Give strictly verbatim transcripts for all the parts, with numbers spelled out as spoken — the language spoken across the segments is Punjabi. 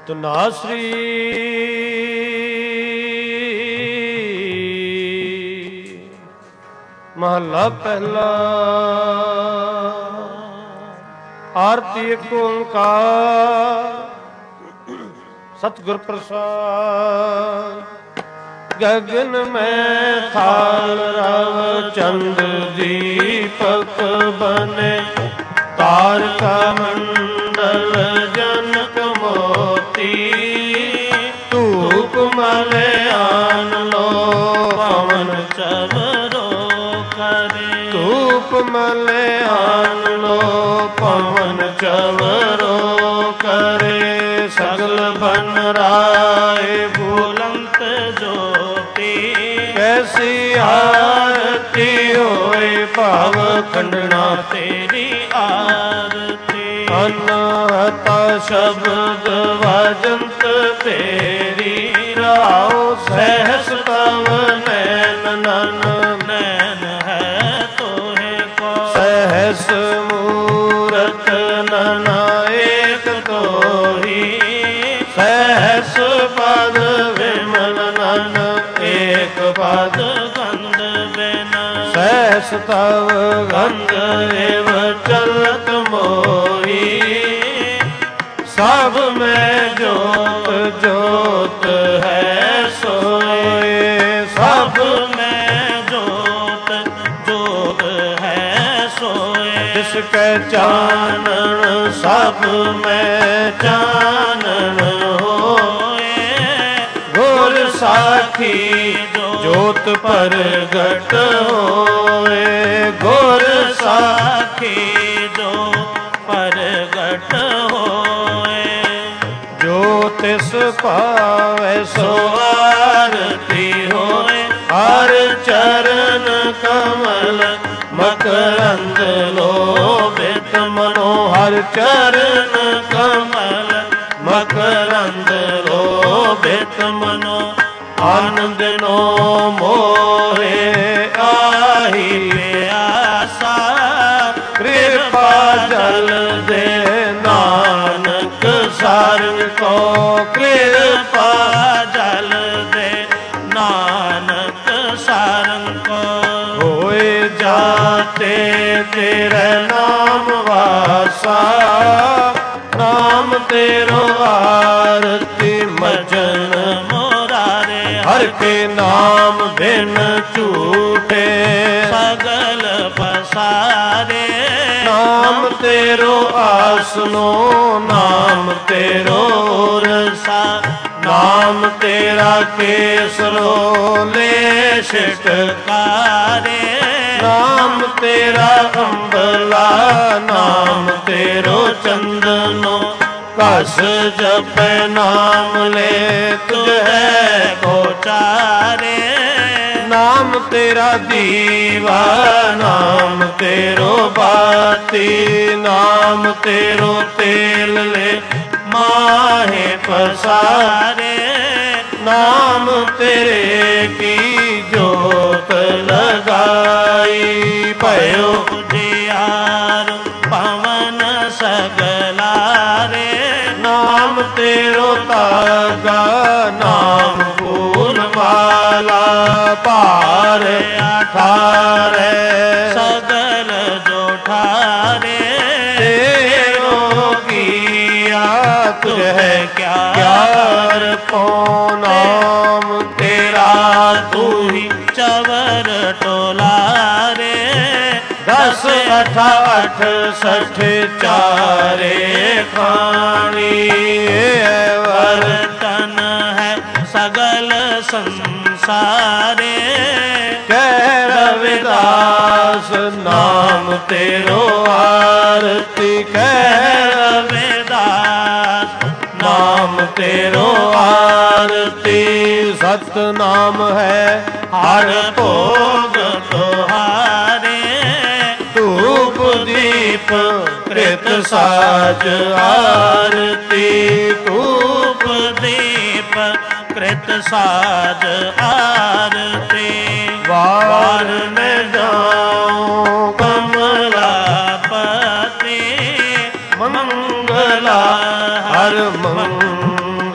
ਧਨਾਸਰੀ ਮਹੱਲਾ ਪਹਿਲਾ। ਆਰਤੀ ਏਕ ਓੰਕਾਰ ਸਤਿਗੁਰ ਪ੍ਰਸਾਦ। ਗਗਨ ਮੈਂ ਥਾਲ ਰਵ ਚੰਦ ਦੀਪਕ ਬਨੇ ਤਾਰਕਾ ਮੰਡਲ ਜਨਕ ਮੋਤੀ। ਧੂਪ ਮਲਿਆਨ ਲੋ ਪਵਨ ਚਵਰੋ ਕਰੇ। ਧੂਪ ਮਲਿਆਨ ਲੋ ਪਵਨ ਚਵਰੋ ਕਰੇ। ਸਗਲ ਬਨ ਰਾਏ ਬੁਲੰਦ ਜੋਤੀ। ਕੈਸੀ ਆਰਤੀ ਹੋਏ ਭਾਵ ਖੰਡਨਾ ਤੇਰੀ ਆਰਤੀ। ਅਨਹਤਾ ਸ਼ਬਦ ਵਜੰਤ ਤੇਰੀ ਰਾਉ। ਸਹਿਸ ਤਵ ਨੈਨ ਨਨ ਨੈਨ ਹੈ ਤੋਹਿ ਕੋ। ਸਹਿਸ ਮੂਰਤ ਨਨ ਏਕ ਤੋਹੀ। ਸਹਿਸ ਪਦ ਵਿਮਲ ਨਨ ਏਕ ਪਦ ਗੰਧ ਬਿਨ। ਸਹਿਸ ਤਵ ਗੰਧ ਏਵ ਚਲਤ ਮੋਹੀ। ਸਭ ਮੈਂ ਜੋਤ ਜੋਤ ਹੈ ਸੋਏ। ਸਭ ਮੈਂ ਜੋਤ ਜੋਤ ਹੈ ਸੋਏ। ਜਿਸ ਕੈ ਚਾਨਣ ਸਭ ਮੈਂ ਚਾਨਣ ਹੋਏ। ਗੁਰ ਸਾਖੀ ਜੋਤ ਪ੍ਰਗਟ ਹੋਏ। ਗੁਰ ਸਾਖੀ ਜੋਤ ਪ੍ਰਗਟ ਹੋਏ। ਜੋ ਤਿਸ ਭਾਵੈ ਸੋ ਆਰਤੀ ਹੋਏ। ਹਰ ਚਰਨ ਕਮਲ ਮਕਰੰਦ ਲੋਭਿਤ ਮਨੋ। ਹਰ ਚਰਨ ਕਮਲ ਮਕਰੰਦ ਲੋਭਿਤ ਮਨੋ। ਆਨੰਦ ਨੋ ਮੋਹੇ ਆਹੀ ਪਿਆਸਾ। ਕਿਰਪਾ ਜਲ ਦੇ ਨਾਨਕ ਸਾਰੰਗ ਕੋ। ਕਿਰਪਾ ਜਲ ਦੇ ਨਾਨਕ ਸਾਰੰਗ ਕੋ। ਹੋਏ ਜਾਤੇ ਤੇਰੇ ਨਾਮ ਵਾਸਾ। ਨਾਮ ਤੇਰੋ ਆਰਤੀ ਮਜਨ ਮੁਰਾਰੇ। ਹਰ ਕੇ ਨਾਮ ਬਿਨ ਝੂਠੇ ਸਗਲ ਪਸਾਰੇ। ਨਾਮ ਤੇਰੋ ਆਸਨੋ ਨਾਮ ਤੇਰੋ ਰਸਾ। ਨਾਮ ਤੇਰਾ ਕੇਸਰੋ ਲੈ ਛਟਕਾਰੇ। ਨਾਮ ਤੇਰਾ ਅੰਬਲਾ ਨਾਮ ਤੇਰੋ ਚੰਦਨੋ। ਕਸ ਜਪੈ ਨਾਮ ਲੈ ਤੁਝ ਹੈ ਕੋ ਚਾਰੇ। ਨਾਮ ਤੇਰਾ ਦੀਵਾ ਨਾਮ ਤੇਰੋ ਬਾਤੀ। ਨਾਮ ਤੇਰੋ ਤੇਲ ਲੈ ਮਾਹੇ ਪਸਾਰੇ। ਨਾਮ ਤੇਰੇ ਕੀ ਜੋਤ ਲਗਾਈ। ਭਇਓ ਉਜਿਆਰ ਪਵਨ ਸਗਲਾਰੇ। ਨਾਮ ਤੇਰੋ ਤਾਗਾ ਨਾਮ ਫੂਲ ਵਾਲਾ। ਭਾਰ ਅਠਾਰੇ ਸਗਲ ਜੋ ਠਾਰੇ। ਤੇਰੋ ਕੀਆ ਤੁਝ ਹੈ ਕਿਆ ਕਿਆ ਪੋ। ਨਾਮ ਤੇਰਾ ਤੂੰ ਹੀ ਚਵਰ ਟੋਲਾਰੇ। ਦਸ ਅਠਾ ਅਠ ਸਠ ਚਾਰੇ ਖਾਣੀ। ਵਰਤਨ ਹੈ ਸਗਲ ਸੰਸਾਰੇ। ਕਹਿ ਰਵਿਦਾਸ ਨਾਮ ਤੇਰੋ ਆਰਤੀ। ਕਹਿ ਰਵਿਦਾਸ ਨਾਮ ਤੇਰੋ ਆਰਤੀ। ਸਤ ਨਾਮ ਹੈ ਹਰ ਭੋਗ ਤੁਹਾਰੇ। ਧੂਪ ਦੀਪ ਕ੍ਰਿਤ ਸਾਜ ਆਰਤੀ। ਧੂਪ ਦੀਪ ਕ੍ਰਿਤ ਸਾਜ ਆਰਤੀ। ਵਾਰ ਮੈਂ ਜਾਉ ਕਮਲਾ ਪਤੀ। ਮੰਗਲਾ ਹਰ ਮੰਗਲਾ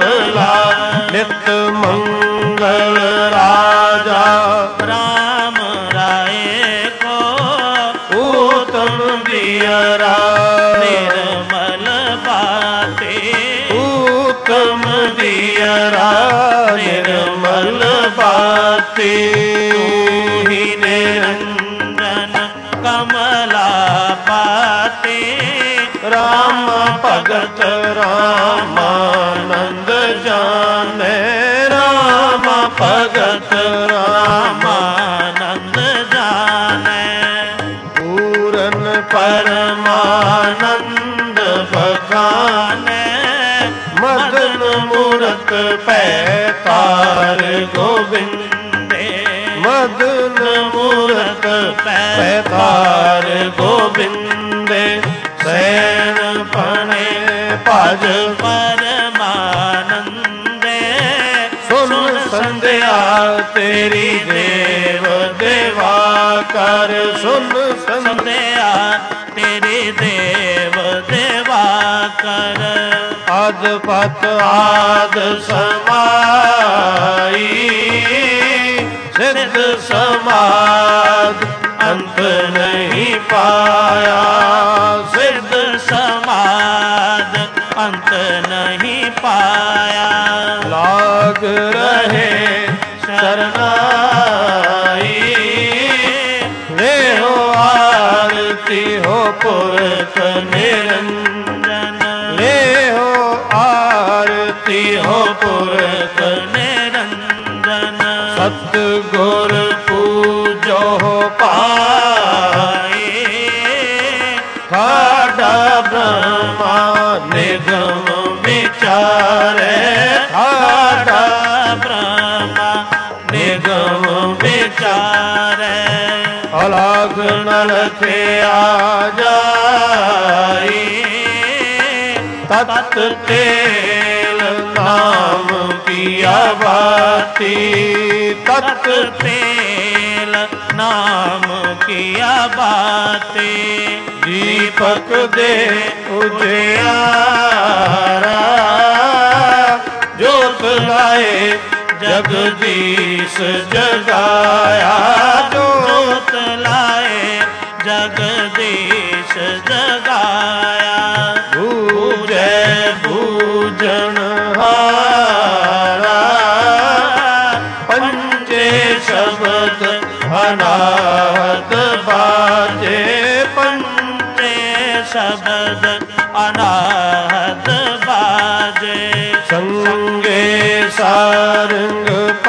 नित मंगल राजा राम राय को उत्तम दियरा निर्मल बाते उत्तम दियरा निर्मल बाते तू ही निरंजन कमला पाते राम भगत रामानंद जाने राम भगत रामानंद जाने पूरन परमानंद बखाने मदन मूरत पैतार गोविंदे मदन मूरत पैतार गोविंदे सैन पने भज परमानंदे सुन संध्या तेरी देव देवा कर सुन संध्या तेरी देव देवा कर अद पत आद समाई सिद्ध समाद अंत नहीं पाया सिद्ध समाद अंत नहीं पाया लाग रहे शरणाई रे हो आरती हो पुरख निरंजन रे हो आरती हो पुरख निरंजन सतगुर पूजो पाए ठाडा ब्रह्मा निगम विचारे ठाडा ब्रह्मा निगम विचारे अलग नलखे आ जाई तत तेल नाम पिया बाती तत तेल नाम किया बाते दीपक दे उजियारा जोत लाए जगदीश जगाया जोत लाए जगदीश जगाया बूझे बूझन हारा पंचे शब्द अनाहत बाजे पंचे शब्द अनाहत बाजे संगे सारंग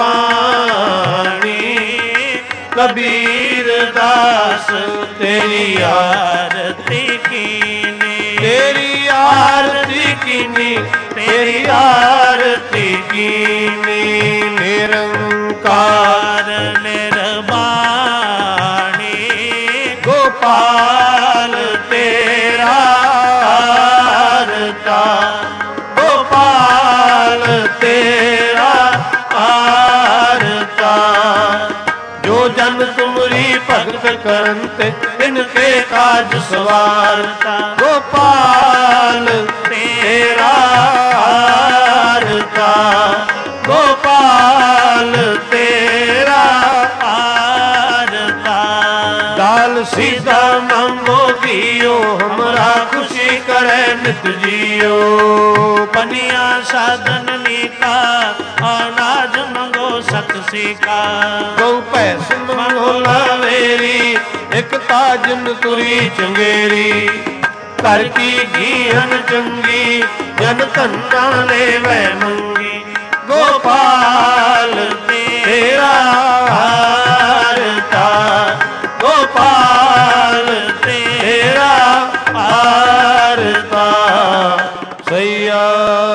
पानी कबीर दास तेरी आरती कीनी तेरी आरती कीनी तेरी आरती कीनी निरंकार निर्वाणी गोपाल तेरा आरता गोपाल तेरा आरता जो जन तुमरी भगत करंत इनके काज सवारता गोपाल तेरा आरता गोपाल तेरा आरता दाल सीधा मंगो दियो हमरा खुशी करे नित जियो पनिया साधन नीका अनाज मंगो सत सीका गौ पैस मंगो लावेरी एक ताजन तुरी चंगेरी कर की घीहन चंगी जन धन्ना ले वै मंगी गोपाल तेरा आरता गोपाल तेरा आरता सैया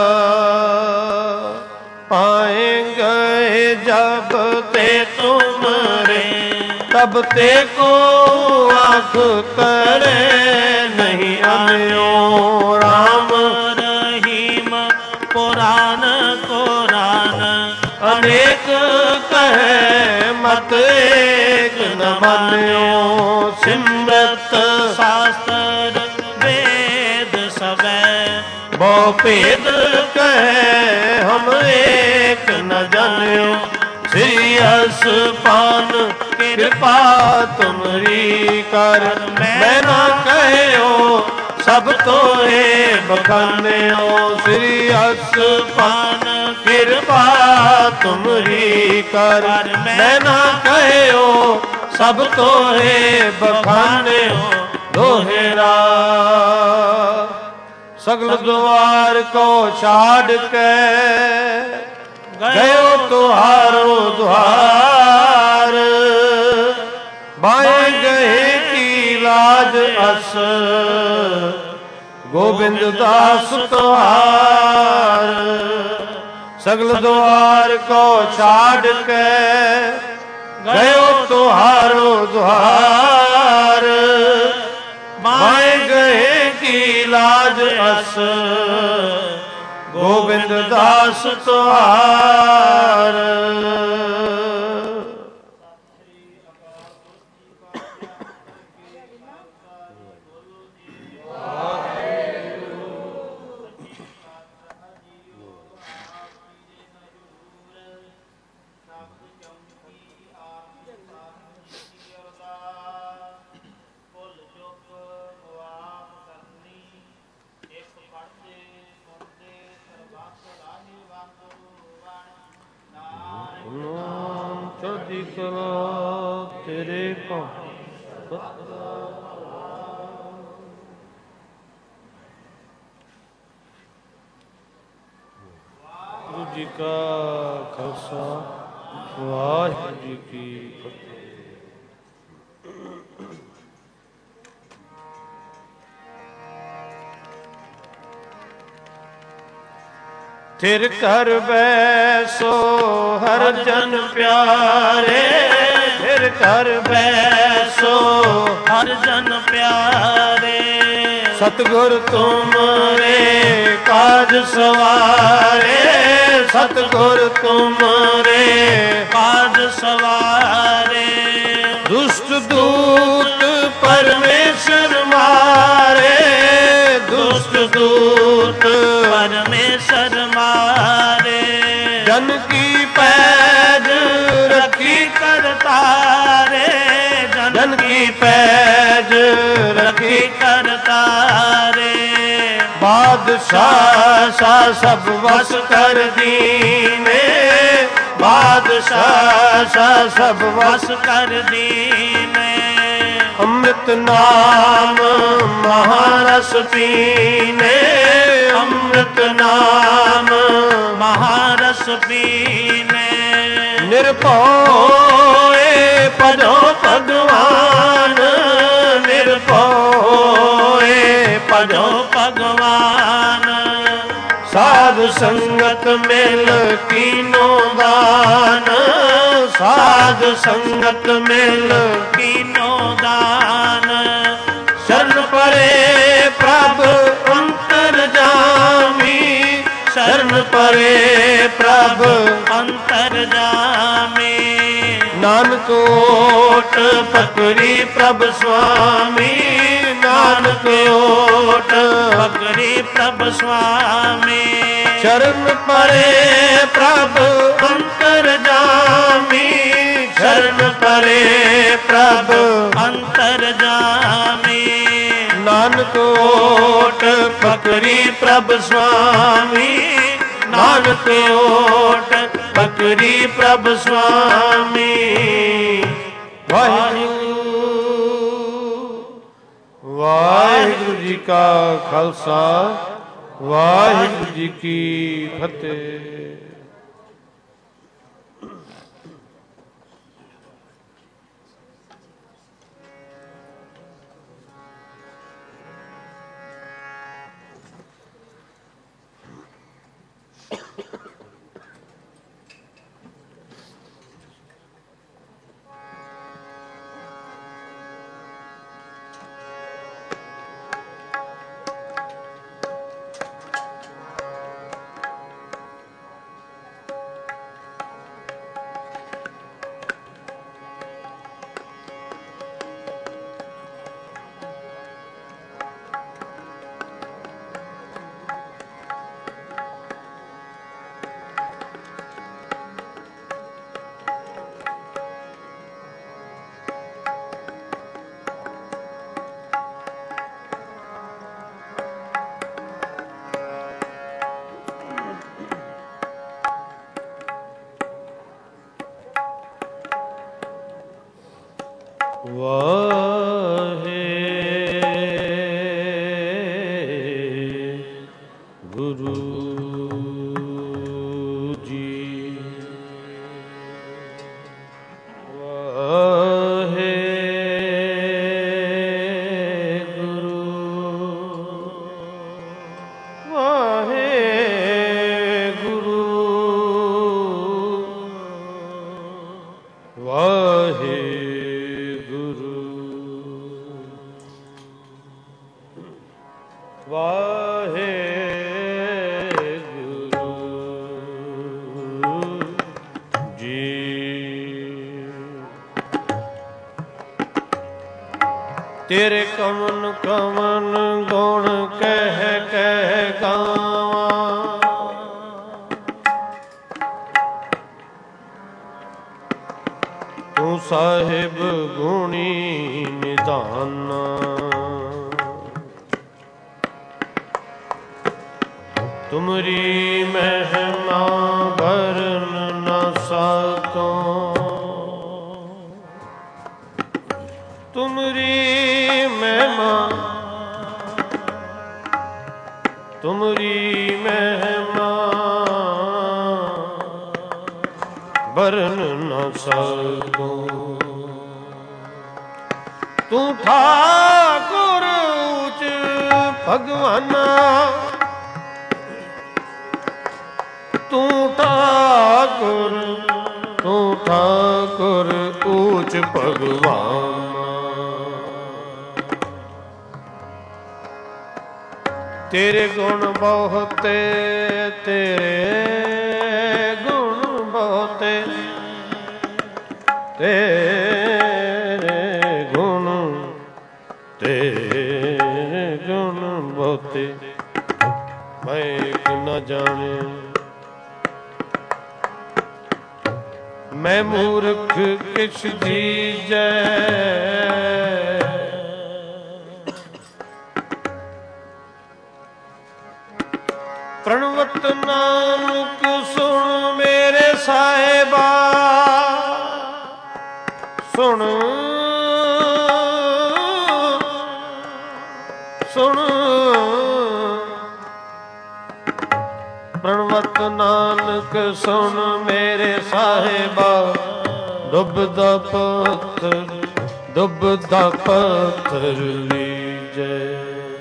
पाएंगे जब ते तुमरे तब ते को आँख करे नहीं अन्यो राम रहीम पुराण कुरान अनेक कहे मत एक न मान्यो सिमरत शास्त्र वेद सबै बहु भेद कहे हम एक न जानियो। श्री असपान कृपा तुमरी कर मैं ना कहो सब तोहे बखानियो। श्री असपान कृपा तुमरी कर मैं ना कहो सब तोहे बखानियो। दोहरा सगल द्वार को छाड़ के गयो तुहारो द्वार। बाएं गए की लाज अस गोविंद दास तुहार। सगल द्वार को छाड़ के गयो तुहारो द्वार। बाएं गए की लाज अस गोविंद दास तुहार। ਚੜ੍ਹਦੀ ਕਲਾ ਤੇਰੇ ਭਾਣੇ। ਵਾਹਿਗੁਰੂ ਜੀ ਕਾ ਖਾਲਸਾ ਵਾਹਿਗੁਰੂ ਜੀ ਕੀ ਫਤਿਹ। थिर कर बैसो हर जन प्यारे। थिर कर बैसो हर जन प्यारे। सतगुर तुमरे काज सवारे। सतगुर तुमरे काज सवारे। दुष्ट दूत परमेश्वर मारे। दुष्ट दूत परमेश्वर मारे। जन की पैज रखी करतारे। जन की पैज रखी करतारे। बादशाह सा सब वस कर दीने। बादशाह सा सब वस कर दीने। अमृत नाम महारस पीने। अमृत नाम महारस पीने। निर्भय भजो भगवान। निर्भय भजो भगवान। साध संगत मिल कीनो दान। साध संगत मिल कीनो दान। शरण परे प्रभ अंतर जामी। शरण परे प्रभ अंतर जामी। नानक ओट पकड़ी प्रभ स्वामी। नानक ओट पकड़ी प्रभ स्वामी। शरण परे प्रभ अंतर जामी। शरण परे प्रभ अंतर जामी। नानक ओट पकड़ी प्रभ स्वामी। नानक ओट पकड़ी प्रभ स्वामी। वाहिगुरू वाहिगुरू जी का खालसा वाहिगुरू जी की फतेह। ਗੁਰੂ ਜੀ। ਤੇਰੇ ਕਵਨ ਕਵਨ ਗੁਣ ਕਹਿ ਕਹਿ ਗਾਵਾਂ, ਤੂੰ ਸਾਹਿਬ ਗੁਣੀ ਨਿਧਾਨ। ਤੁਮਰੀ ਮਹਿਮਾ ਵਰਨ ਨ ਸਕੋ, ਤੁਮਰੀ ਮਹਿਮਾ ਤੁਮਰੀ ਮਹਿਮਾ ਵਰਨ ਨ ਸਕੋ। ਤੂੰ ਠਾਕੁਰ ਉੱਚ ਭਗਵਾਨਾ, ਤੂੰ ਠਾਕੁਰ ਤੂੰ ਠਾਕੁਰ ਉੱਚ ਭਗਵਾਨ। ਤੇਰੇ ਗੁਣ ਬਹੁਤੇ, ਤੇਰੇ ਗੁਣ ਬਹੁਤੇ, ਤੇਰੇ ਗੁਣ ਤੇਰੇ ਗੁਣ ਬਹੁਤੇ, ਮੈਂ ਇੱਕ ਨਾ ਜਾਣੇ। ਮੈਂ ਮੂਰਖ ਕਿਛ ਦੀਜੈ, ਪ੍ਰਣਵਤ ਨਾਨਕ ਸੁਣ ਮੇਰੇ ਸਾਹਿਬਾ, ਸੁਣ ਸੁਣ ਪ੍ਰਣਵਤ ਨਾਨਕ ਸੁਣ ਮੇਰੇ ਸਾਹਿਬਾ। ਡੁੱਬਦਾ ਪੱਥਰ ਡੁੱਬਦਾ ਪੱਥਰ ਲੀਜੈ,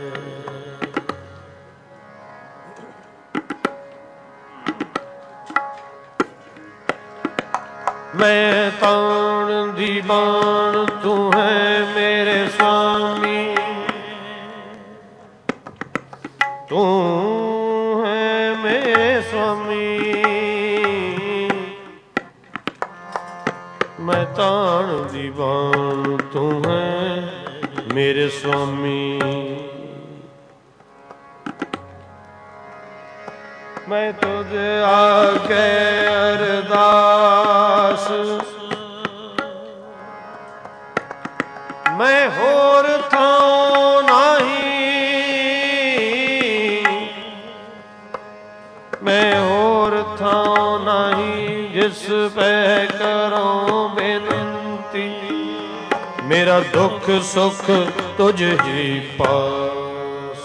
ਮੈਂ ਤਾਣ ਦੀ ਬਾਣ ਤੂੰ ਹੈ ਮੇਰੇ ਸੁਆਮੀ, ਤੂੰ ਹੈ ਮੇਰੇ ਸੁਆਮੀ। ਮੈਂ ਤਾਣ ਦੀ ਬਾਣ ਤੂੰ ਹੈ ਮੇਰੇ ਸੁਆਮੀ। ਮੈਂ ਤੁਝ ਆਗੇ ਅਰਦਾਸ, ਮੈਂ ਹੋਰ ਥਾਂ ਨਹੀਂ, ਮੈਂ ਹੋਰ ਥਾਂ ਨਹੀਂ ਜਿਸ ਪੈ ਕਰੋ ਬੇਨਤੀ। ਮੇਰਾ ਦੁੱਖ ਸੁੱਖ ਤੁਝ ਹੀ ਪਾਸ,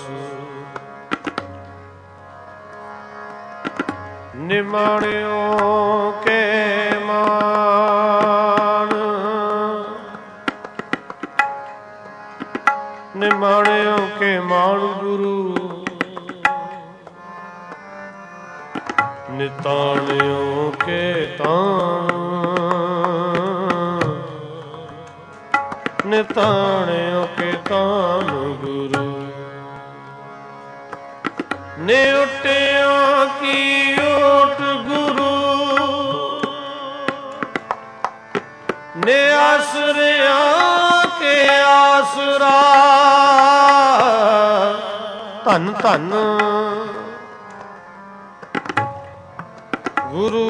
ਨਿਮਾਣਿਓ ਕੇ ਮਾਣ, ਨਿਮਾਣਿਓ ਕੇ ਮਾਣ ਗੁਰੂ, ਨਿਤਾਣਿਓ ਕੇ ਤਾਣ, ਨਿਤਾਣਿਓ ਕੇ ਤਾਣ ਗੁਰੂ। ਨਿਉਟਿਆਂ ਕੀ ਓਟ ਗੁਰੂ, ਨੇ ਆਸਰਿਆਂ ਕੇ ਆਸਰਾ। ਧੰਨ ਧੰਨ ਗੁਰੂ,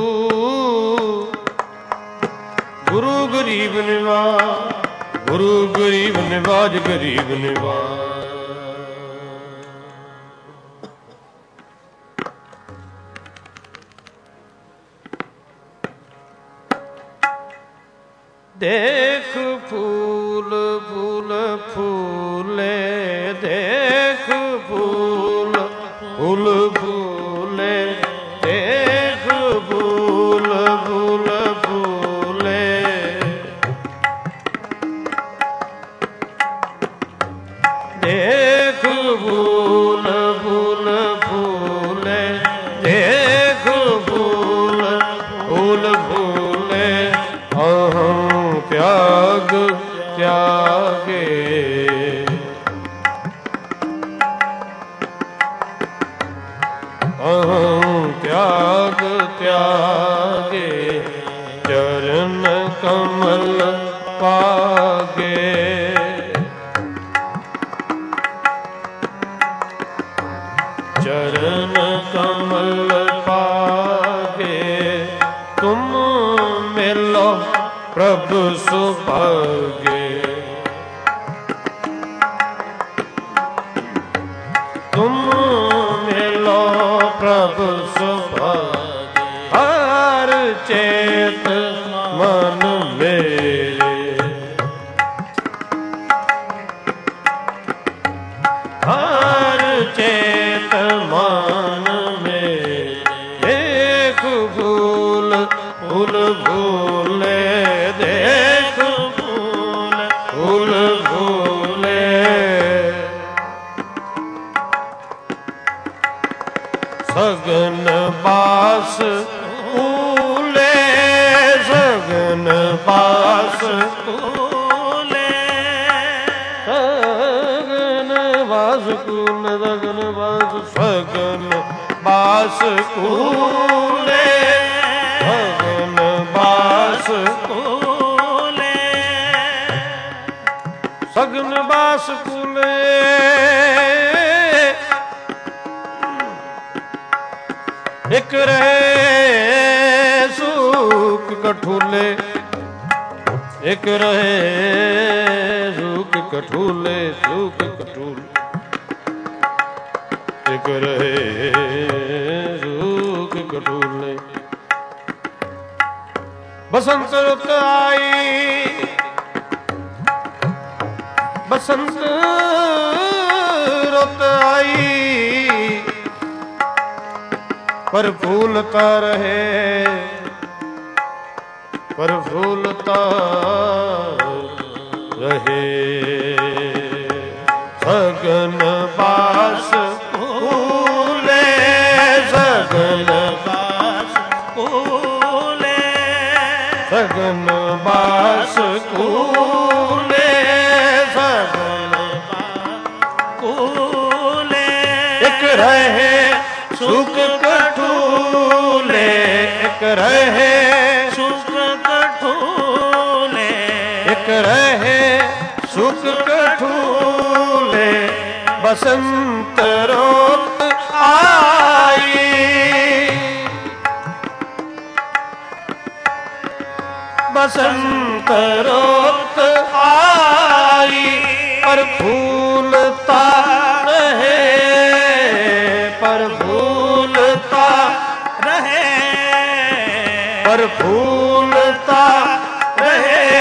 ਗੁਰੂ ਗਰੀਬ ਨਿਵਾਜ, ਗੁਰੂ ਗਰੀਬ ਨਿਵਾਜ, ਗਰੀਬ ਨਿਵਾਜ। ਦੇਖ ਫੂਲ ਫੂਲ ਫੂਲੇ, ਦੇਖ ਫੂਲ भूल भूले देख भूल भूल भूले देख भूल भूल भूले देख भूल भूल भूले अहं त्याग त्यागे अहं त्याग त्यागे चरण कमल पागे चरण कमल पागे तुम मिलो प्रभु सुभागे तुम मिलो प्रभु सुभागे हर चेत मन मेरे हर चेत मन में देख भूल भूल भूले देख भूल भूल भूले सगन बास कूले सगन बास कूले सगन बास कूल सगन बास सगन बास कूले सगन बास कूले सगन बास कूले एक रहे सूख कठूले एक रहे सूख कठूले सूख कठूले एक रहे सूख कठूले बसंत रुत आई बसंत रुत आई पर फूलता रहे पर फूलता रहे सगन बास कूले सगन बास कूले सगन बास कूले सगन बास कूले एक रहे सुख कठूले एक रहे सुख कठूले एक रहे सुख कठूले बसंत रुत आई बसंत रुत आई पर फूलता रहे पर फूलता रहे पर फूलता रहे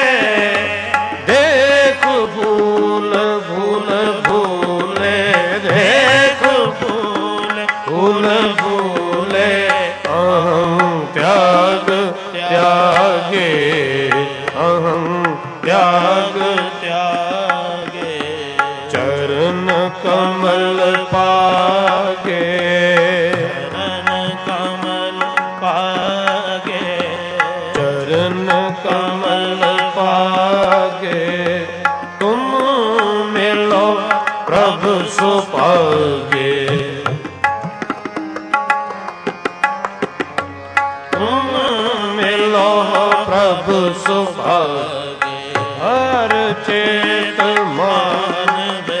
देख भूल भूल भूले देख भूल भूल भूले अहं त्याग त्यागे अहं त्याग त्यागे चरण कमल पागे चरण कमल पागे चरण कमल पागे तुम मिलो प्रभु सुभागे तुम मिलो प्रभु सुभागे हर चेत मान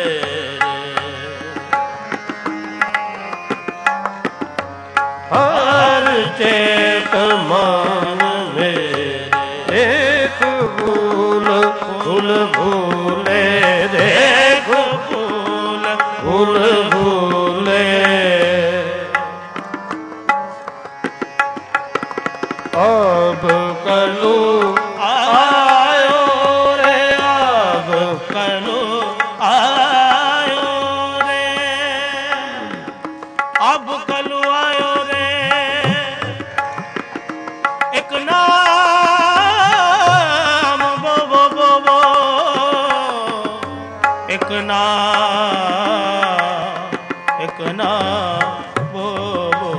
हर चेत मान मेरे एक भूल भूल भूले देख भूल भूल भूले अब कलू आयो रे अब कलू आयो रे ਨਾਮ ਇੱਕ ਨਾਮ ਬੋ ਬੋ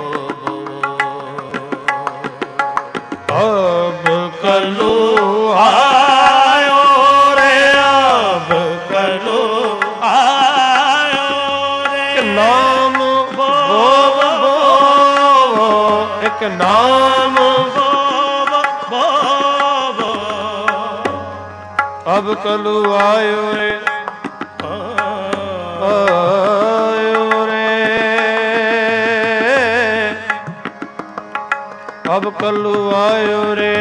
ਅਬ ਕਲੂ ਆਇਓ ਰੇ ਅਬ ਕਲੂ ਆਇਓ ਰੇ ਨਾਮ ਬੋ ਬੋ ਇੱਕ ਨਾਮ ਬੋ ਬੋ ਬੋ ਅਬ ਕਲੂ ਆਇਓ ਰੇ ਆਇਓ ਰੇ ਅਬ ਕਲੂ ਆਇਓ ਰੇ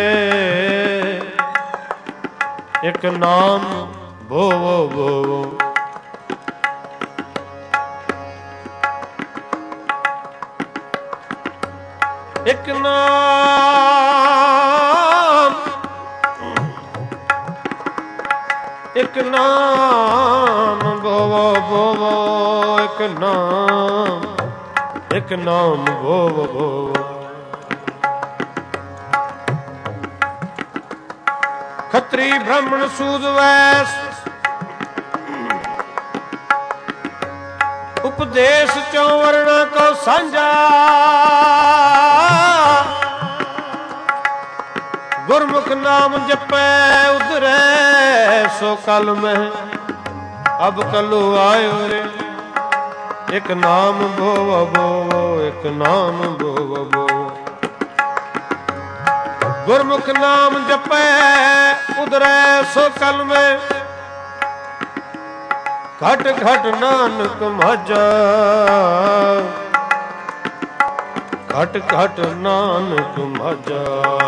ਇੱਕ ਨਾਮ ਭੋਵੋ ਭੋਵੋ ਇੱਕ ਨਾਮ ਇੱਕ ਨਾਮ ਭੋਵੋ ਭੋਵੋ ਇੱਕ ਨਾਮ ਇੱਕ ਨਾਮ ਭੋਵੋ ਭੋਵੋ ਖੱਤਰੀ ਬ੍ਰਾਹਮਣ ਸੂਦ ਵੈਸ ਉਪਦੇਸ਼ ਚੋਂ ਵਰਣਾ ਕੋ ਸਾਂਝਾ ਗੁਰਮੁਖ ਨਾਮ ਜਪੈ ਉਧਰੈ ਸੋ ਕਲ ਮਹਿ ਅਬ ਕਲੂ ਆਇਓ ਰੇ ਇੱਕ ਨਾਮ ਭੋਵ ਭੋਵ ਇੱਕ ਨਾਮ ਭੋਵ ਭੋਵ ਗੁਰਮੁਖ ਨਾਮ ਜਪੈ ਉਧਰੈ ਸੋ ਕਲ ਮਹਿ ਘਟ ਘਟ ਨਾਨਕ ਮਾਝਾ ਘਟ ਘਟ ਨਾਨਕ ਮਾਝਾ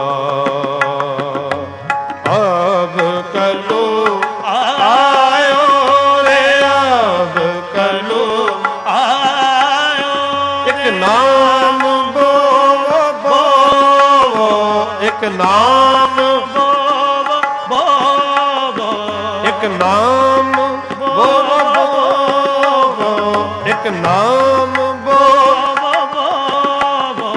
ਅਬ ਕਲੂ ਆਇਓ ਰੇ ਅਬ ਕਲੂ ਆਇਓ ਇੱਕ ਨਾਮ ਬੋਵੋ ਬੋਵੋ ਇੱਕ ਨਾਮ ਬੋਵੋ ਬੋਵੋ ਇੱਕ ਨਾਮ ਬੋਵੋ ਬੋਵੋ ਇੱਕ ਨਾਮ ਬੋਵੋ ਬੋਵੋ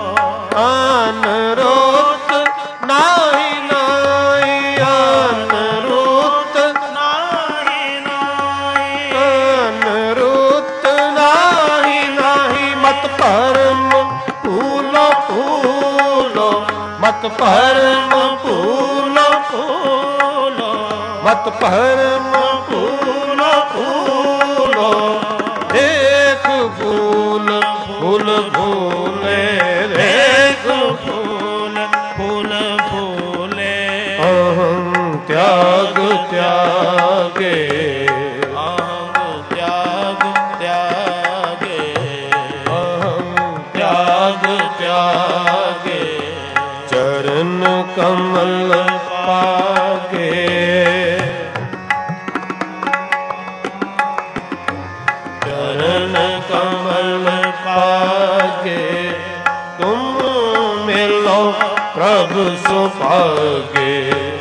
ਅਨਰੋਤ ਨਾਹੀ ਨਾਹੀ ਅਨਰੋਤ ਨਾਹੀ ਨਾਹੀ ਅਨਰੋਤ ਨਾਹੀ ਨਾਹੀ ਮਤ ਭਰਮ ਭੂਲੋ ਭੂਲੋ ਮਤ ਭਰਮ ਭੂਲੋ ਭੂਲੋ ਮਤ ਭਰਮ ਭੂਲੋ ਭੂਲੋ ਦੇਖ ਫੂਲ ਫੁੱਲ ਫੂਲੇ ਦੇਖ ਫੂਲ ਫੂਲ ਫੂਲੇ ਅਹੰ ਤਿਆਗ ਤਿਆਗੇ ਆਹੰ ਤਿਆਗ ਤਿਆਗੇ ਅਹੰ ਤਿਆਗ ਤਿਆਗੇ ਚਰਨ ਕਮਲ ਪਾਗੇ ਚਰਨ ਕਮਲ ਪਾਗੇ ਤੁਮ ਮਿਲੋ ਪ੍ਰਭ ਸੁਭਾਗੇ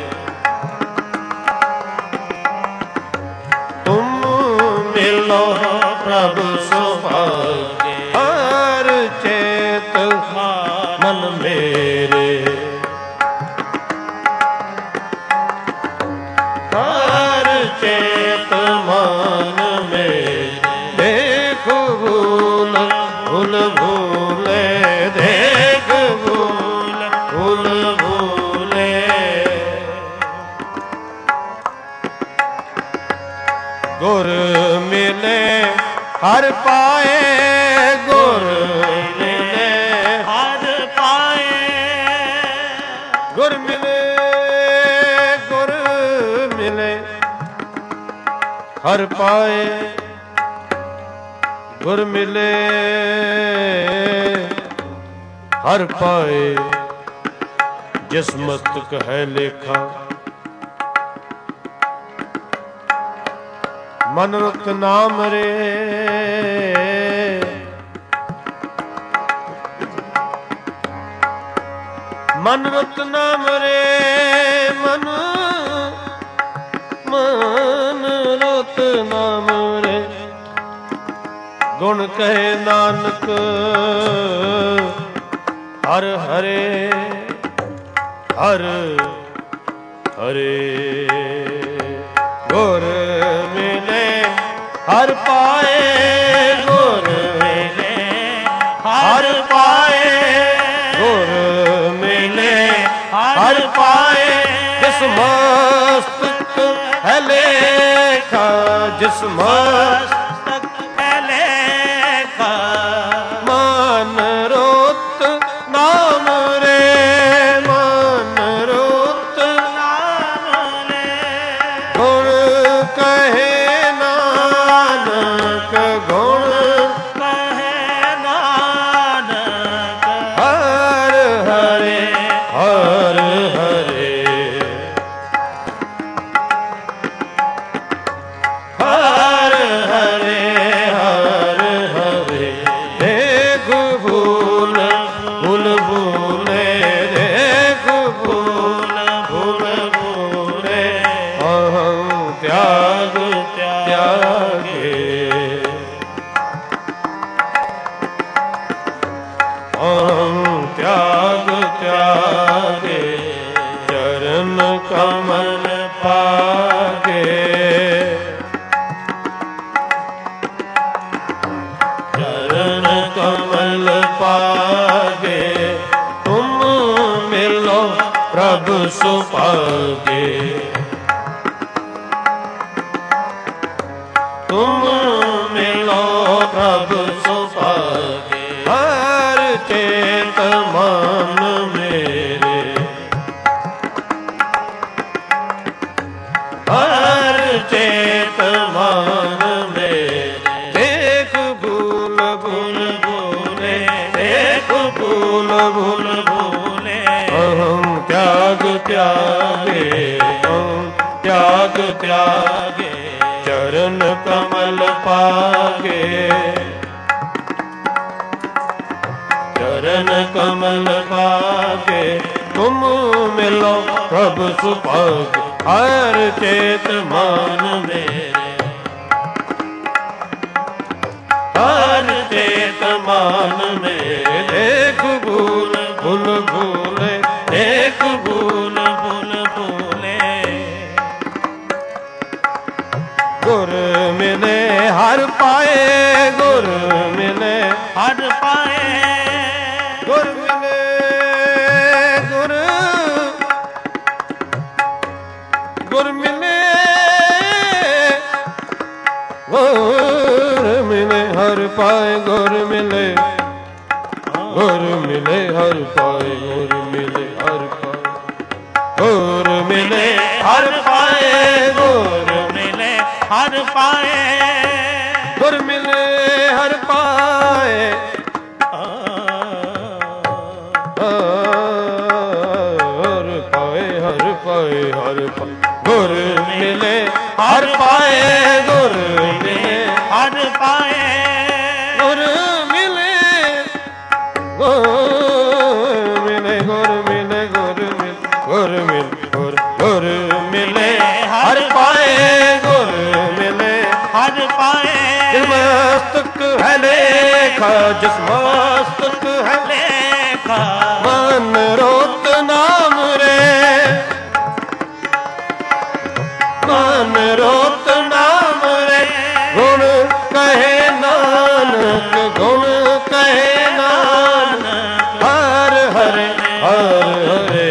ਤੁਮ ਮਿਲੋ ਪ੍ਰਭ ਸੁਭਾਗੇ ਹਰ ਚੇਤ ਮਨ ਮੇਰੇ ਹਰ ਚੇਤ ਮਨ ਮੇਰੇ ਦੇਖ ਭੂਲ ਭੂਲ ਭੂਲੇ ਦੇਖ ਭੂਲ ਭੂਲ ਭੂਲੇ ਗੁਰ ਮਿਲੇ ਹਰ ਪਾਏ ਗੁਰ ਮਿਲੇ ਹਰ ਪਾਏ ਗੁਰ ਮਿਲੇ ਗੁਰ ਮਿਲੇ ਹਰ ਪਾਏ ਗੁਰ ਮਿਲੇ ਹਰ ਪਾਏ ਜਿਸ ਮਸਤਕ ਹੈ ਲੇਖਾ ਮਨ ਰੁਤ ਨਾਮ ਰੇ ਮਨ ਰੁਤ ਨਾਮ ਰੇ ਮਨ ਮਨ ਰੁਤ ਨਾਮ ਰੇ ਗੁਣ ਕਹੇ ਨਾਨਕ ਹਰ ਹਰੇ ਹਰ ਹਰੇ ਗੁਰ ਮਿਲੇ ਜਿਸ ਮਸਤਕ ਸੁਭਾਗੇ ਤੁਮ ਮਿਲੋ ਪ੍ਰਭ ਸੁਭਾਗੇ ਹਰ ਚੇਤ ਮਨ ਮੇਰੇ ਹਰ ਚੇਤ ਮਨ ਮੇਰੇ ਦੇਖ ਭੂਲ ਭੂਲ ਭੂਲੇ ਦੇਖ ਭੂਲ ਭੂਲ ਭੂਲੇ ਅਹੰ त्याग त्यागे त्याग त्यागे चरण कमल पागे चरण कमल पागे तुम मिलो प्रभु सुभाग हर चेत मान मेरे हर चेत मान मेरे देख भूल भूल भूले देख भूल भूल भूले गुर मिले हर पाए गुर मिले हर पाए गुर मिले गुर गुर मिले गुर मिले हर पाए गुर मिले गुर मिले हर पाए गुर मिले हर पाए गुर मिले हर पाए गुर मिले हर पाए गुर मिले हर पाए हर पाए हर पाए हर पाए गुर मिले हर पाए गुर मिले हर पाए गुर मिले गुर मिले गुर मिले गुर मिले गुर मिले गुर गुर मिले हर पाए गुर मिले हर पाए जिस मस्तक है लेखा जिस मस्तक है लेखा मन रोत नाम रे मन रोत नाम रे गुण कहे नानक गुण कहे नानक हर हरे हर हरे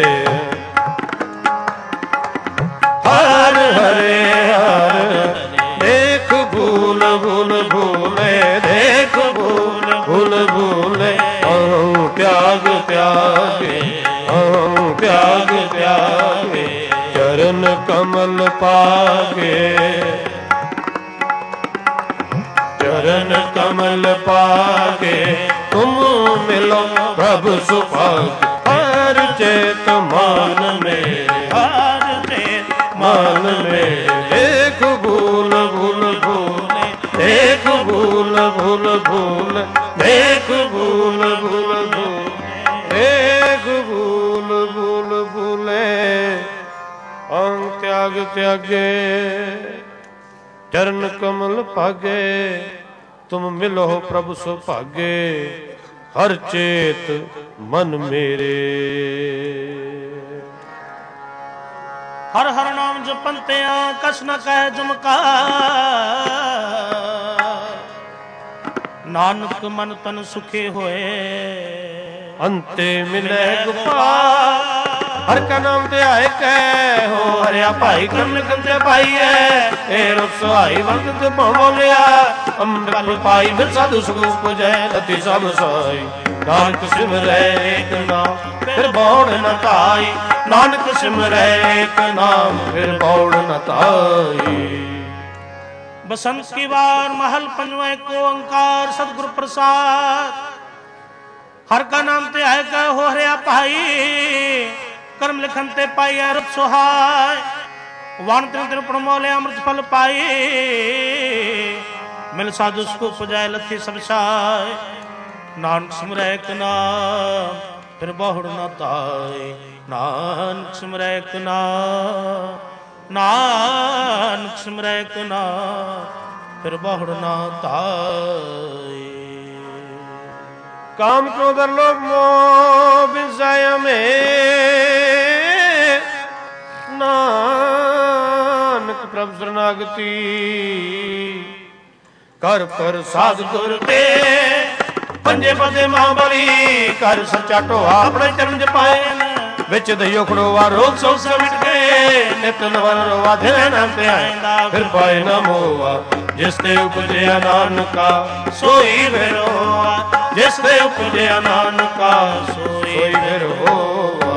हर हरे हर देख भूल भूल भूले देख भूल भूल भूले अहं त्याग त्यागे अहं त्याग त्यागे चरण कमल पागे चरण कमल पागे तुम मिलो प्रभु सुभाग हर चेत मान मेरे हर चेत मान मेरे देख भूल भूल भूले देख भूल भूल भूल देख भूल भूल भूल देख भूल भूल भूले अहं त्याग त्यागे चरण कमल पागे तुम मिलो प्रभु सुभागे हर चेत मन मेरे हर हर नाम जपंतिया कछ न कह जुमका नानक मन तन सुखे होए अंते मिले गोपाल हर का नाम ते आए कह हो हरिया भाई करम लिखन ते पाई है ए रुख सुहाई वंद ते बोलिया अमृत पाई फिर साधु सुख पुजै लती सब सोई नानक सिमरै एक नाम फिर बौड़ न ताई नानक सिमरै एक नाम फिर बौड़ न ताई। बसंत की बार महल पंजवा को ओंकार सतगुरु प्रसाद हर का नाम ते आए कह हो हरिया भाई कर्म लिखन ते पाई है रुख सुहाय वाण तिन तिन प्रमोले अमृत फल पाई मिल साधु सुख पुजाए लथी सब साय नानक सिमरै एक नाम फिर बहुड़ न ताई नानक सिमरै एक नाम नानक सिमरै एक नाम फिर बहुड़ न ताई। काम क्रोध लोभ मोह विषय में नानक प्रभु शरणागति कर प्रसाद गुर ते पंजे पदे महाबली कर सच्चा टोहा अपने चरण जपाए विच दइयो खड़ोवा रोग सो सब मिट गए नित नवन रोवा धिरे नाम ते आएंदा फिर पाए न मोवा जिस ते उपजया नानका सोई फिर होवा जिस ते उपजया नानका सोई फिर होवा।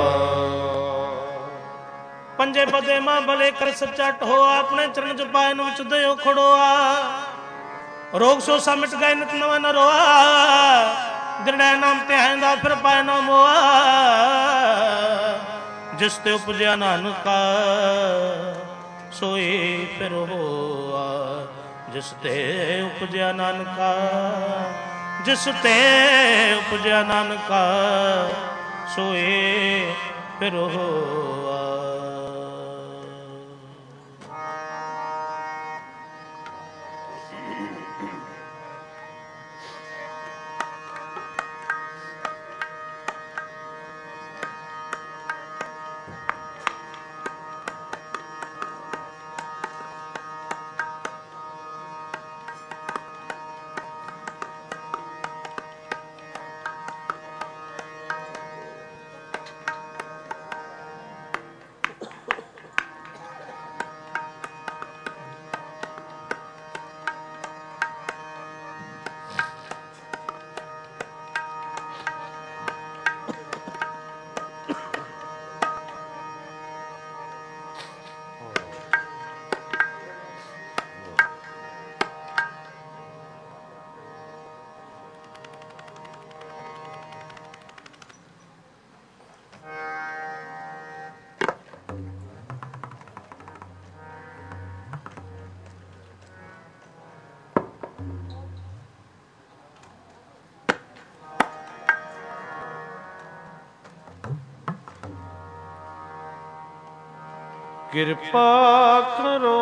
पंजे पदे मां भले कर सच्चा टोहा अपने चरण जपाए न विच दइयो खड़ोवा रोग सो सब मिट गए नित नवन रोवा दृढ़ नाम ते आएंदा फिर पाए न मोआ जिस ते उपजया नानका सोई फिर होआ जिस ते उपजया नानका जिस ते उपजया नानका सोई फिर होआ। कृपा करो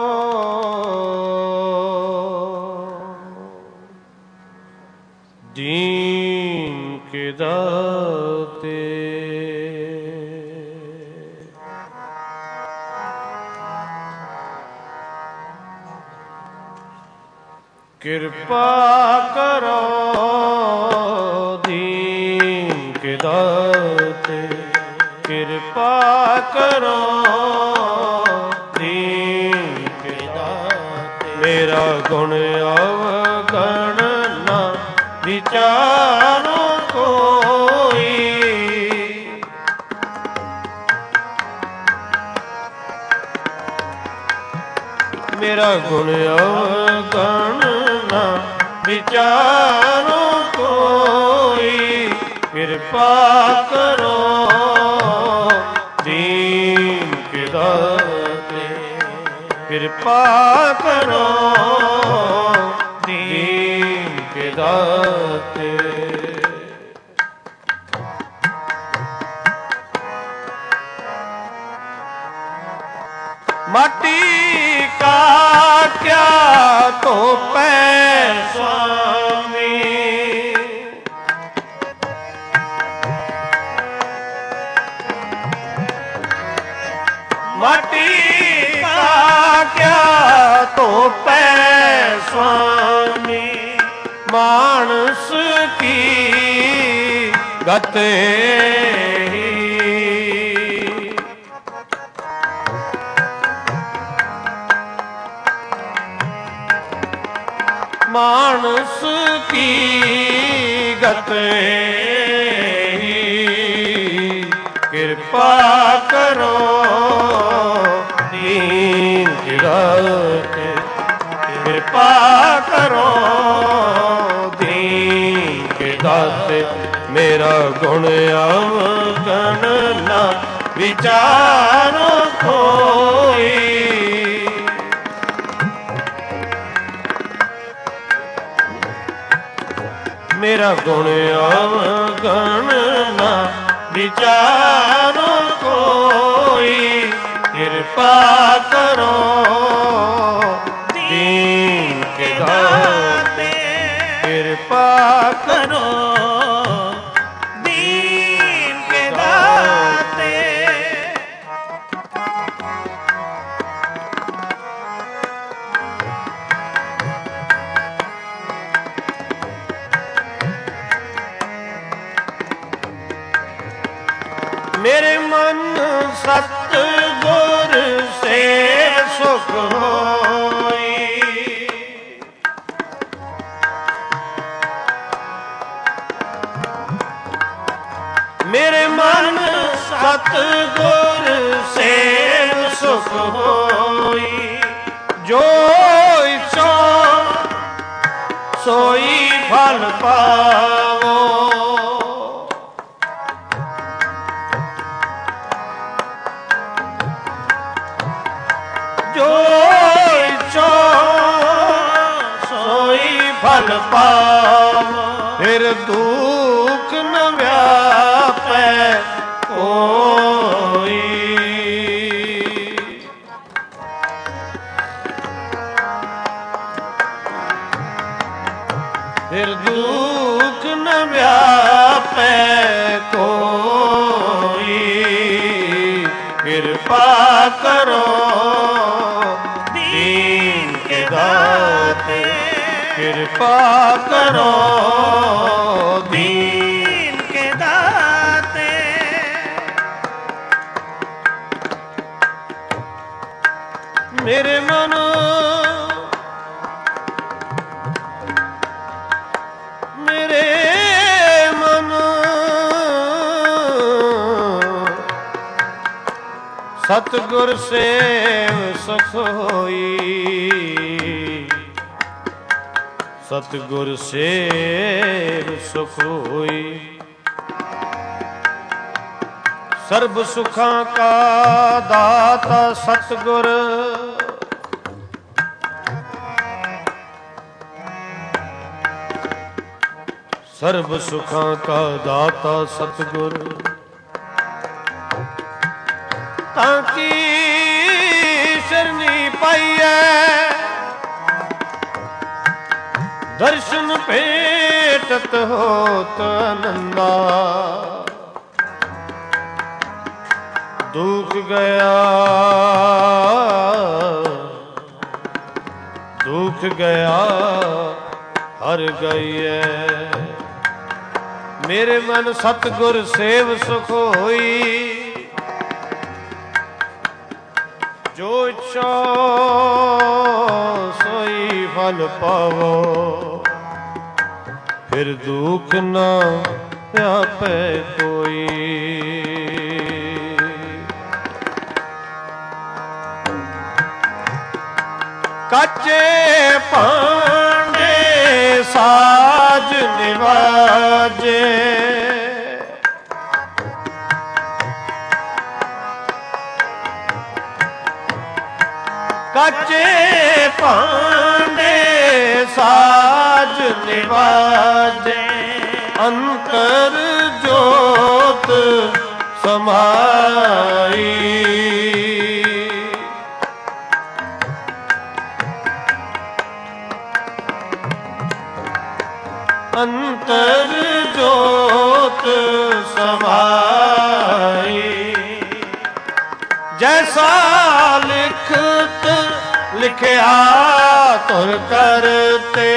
दीन के दाते कृपा करो दीन के दाते कृपा करो मेरा गुण अवगण न विचारो कोई मेरा गुण अवगण न विचारो कोई कृपा करो दीन के दाते कृपा करो दीन के दाते। माटी का क्या तो पै स्वामी माटी क्या तो पै स्वामी मानस की गते ही ਜਗਤ ਕਿਰਪਾ ਕਰੋ ਦੀਨ ਕੀ ਦਾਤੇ ਕਿਰਪਾ ਕਰੋ ਦੀਨ ਕੇ ਦਾਤੇ ਮੇਰਾ ਗੁਣ ਅਵਗਣ ਨਾ ਵਿਚਾਰੋ ਕੋਈ ਮੇਰਾ ਗੁਣ ਅਵਗਣ ਨਾ ਵਿਚਾਰੋ ਕੋਈ ਕਿਰਪਾ ਕਰੋ ਦੀਨ ਕੇ ਦਾਤੇ ਕਿਰਪਾ ਕਰੋ ਦੀਨ ਕੇ ਦਾਤੇ ਮੇਰੇ ਮਨ ਸਤ ਗੁਰ ਸੇਵ ਸੁਖ ਹੋਈ ਮੇਰੇ ਮਨ ਸਤ ਗੁਰ ਸੇਵ ਸੁਖ ਹੋਈ ਜੋ ਇਛੋ ਸੋਈ ਫਲ ਪਾਵੋ ਜੋ ਇਛੋ ਸੋਈ ਫਲ ਪਾਵੋ ਫਿਰ ਦੁਖ ਨ ਵਿਆਪੈ ਕੋਈ ਫਿਰ ਦੁਖ ਨ ਵਿਆਪੈ ਕੋਈ ਕਿਰਪਾ ਕਰੋ ਦੀਨ ਕੇ ਦਾਤੇ ਕਿਰਪਾ ਕਰੋ ਦੀਨ ਕੇ ਦਾਤੇ ਮੇਰੇ ਮਨ ਮੇਰੇ ਮਨ ਸਤਿਗੁਰ ਸੇਵ ਸੁਖ ਹੋਈ ਸਤਿਗੁਰ ਸੇਵ ਸੁਖ ਹੋਈ ਸਰਬ ਸੁਖਾਂ ਕਾ ਦਾਤਾ ਸਤਿਗੁਰ ਸਰਬ ਸੁਖਾਂ ਕਾ ਦਾਤਾ ਸਤਿਗੁਰ ਤਾਂ ਕੀ ਸ਼ਰਨੀ ਪਾਈਐ ਦਰਸ਼ਨ ਭੇਟਤ ਹੋਤ ਆਨੰਦਾ ਦੁਖ ਗਿਆ ਦੁਖ ਗਿਆ ਹਰ ਗਈਐ ਮੇਰੇ ਮਨ ਸਤਿਗੁਰ ਸੇਵ ਸੁਖ ਹੋਈ ਜੋ ਇੱਛਾ ਸੋਈ ਫਲ ਪਾਵੋ ਫਿਰ ਦੁਖ ਨਾ ਵਿਆਪੈ ਕੋਈ ਕੱਚੇ ਭਾਂਡੇ ਸਾਜ ਨਿਵਾਜੇ ਕੱਚੇ ਭਾਂਡੇ ਸਾਜ ਨਿਵਾਜੇ ਅੰਤਰ ਜੋਤ ਸਮਾਈ ਅੰਤਰ ਜੋਤ ਸਮਾਈ ਜੈਸਾ ਲਿਖਤ ਲਿਖਿਆ ਤੁਰ ਕਰਤੇ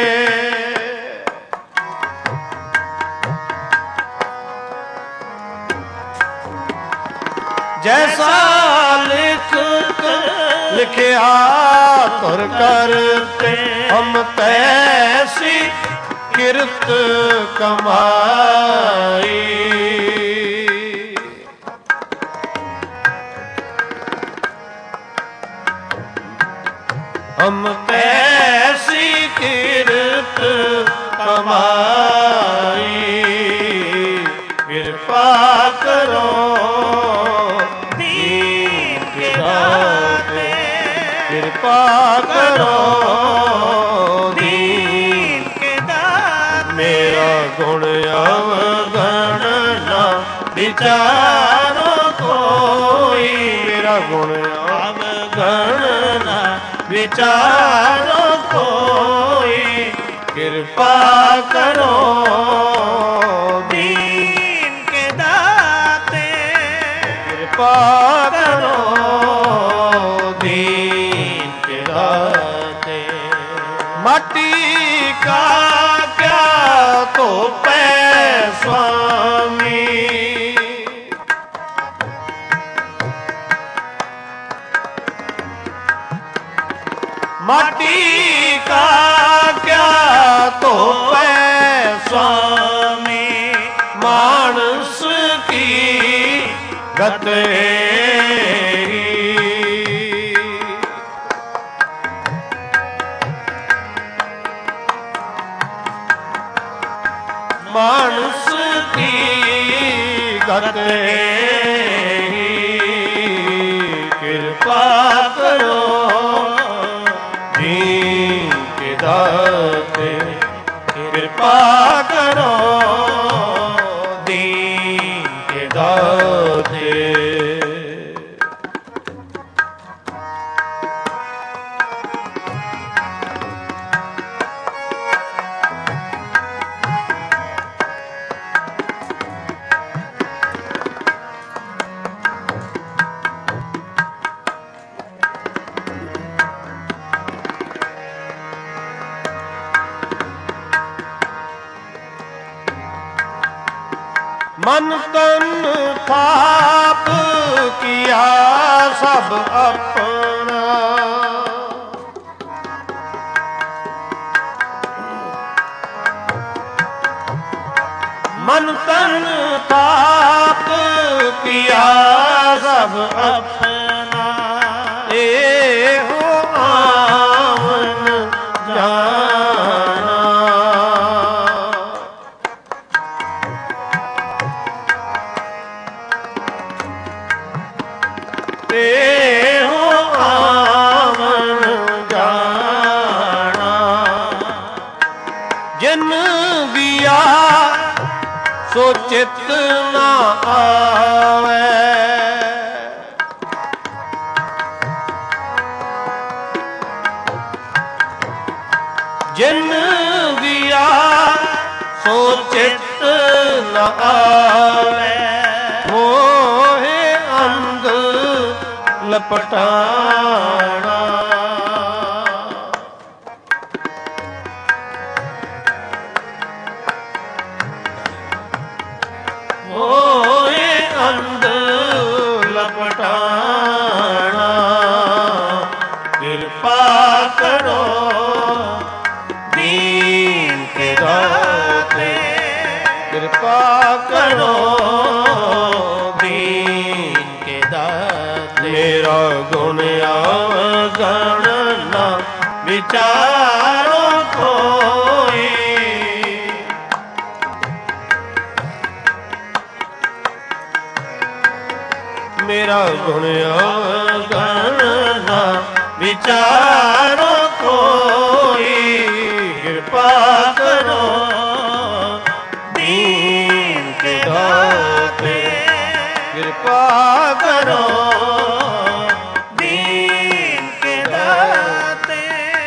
ਜੈਸਾ ਲਿਖਤ ਲਿਖਿਆ ਤੁਰ ਕਰਤੇ ਹਮ ਤੈਸੀ ਕਿਰਤ ਕਮਾਈ। ਹਮ ਕੈਸੀ ਕਿਰਤ ਕਮਾਈ, ਕਿਰਪਾ ਕਰੋ ਦੀਨ ਕੇ ਦਾਤੇ, ਕਿਰਪਾ ਕਰੋ ਦੀਨ ਕੇ ਦਾਤੇ। ਮੇਰਾ ਗੁਣ ਅਵਗਣ ਨਾ ਵਿਚਾਰੋ ਕੋਈ, ਮੇਰਾ ਗੁਣ ਅਵਗਣ ਨਾ ਵਿਚਾਰੋ ਕੋਈ, ਕਿਰਪਾ ਕਰੋ ਦੀਨ ਕੇ ਦਾਤੇ, ਕਿਰਪਾ ਕਰੋ ਦੀਨ ਕੇ ਦਾਤੇ। ਮਾਟੀ ਕਾ ਕਿਆ ਧੋਪੈ ਸੁਆਮੀ, माटी का क्या धोपै स्वामी, मानस की गत मानस की गत कृपा करो दीन के दाते, कृपा करो दीन के दाते। मन तन थाप किया सब अपना, मन तन थाप किया सब अपना, ए हो आवन जाना। ते हो आवन जाना, जिन दिया सो चित न आवे, जिन दिया सो चित न आवे, मोहे अंग लपटाना। मोहे अंग लपटाना, कृपा करो दीन के दाते, कृपा करो दीन के दाते। मेरा गुण अवगण ना विचारो कोई, मेरा गुण अवगण ना विचारो कोई, कृपा करो दीन के दाते, कृपा करो दीन के दाते।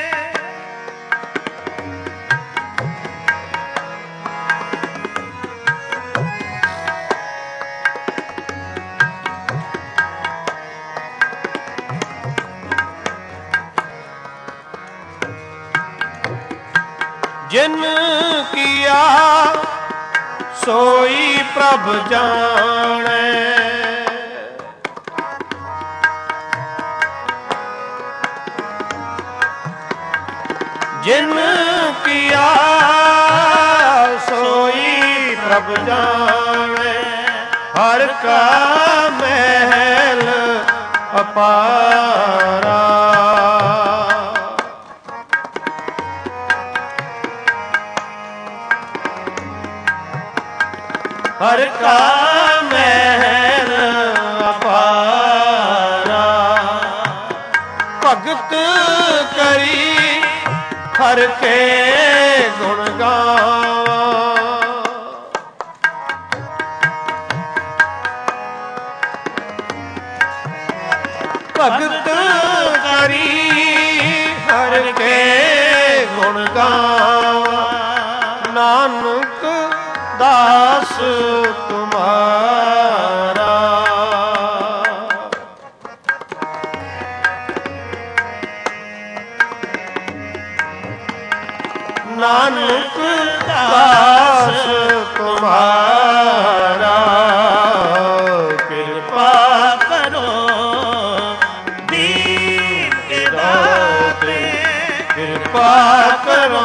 जिन किया सोई प्रभ जाने, जिन किया ਪ੍ਰਭ ਜਾਣੇ, ਹਰ ਕਾ ਮਹਿਲ ਅਪਾਰਾ। ਹਰ ਕਾ ਮਹਿਲ ਅਪਾਰਾ। ਭਗਤ ਕਰੀ ਹਰ ਕੇ ਗੁਣ ਗਾਵਾ। ਭਗਤ ਕਰੀ ਹਰ ਕੇ ਗੁਣ ਗਾਵਾ। ਨਾਨਕ ਦਾਸ ਤੁਮਾਰਾ। ਨਾਨਕ ਦਾਸ ਤੁਮਾਰਾ। ਕਿਰਪਾ ਕਰੋ ਦੀਨ ਕੇ ਦਾਤੇ, ਕਿਰਪਾ ਕਰੋ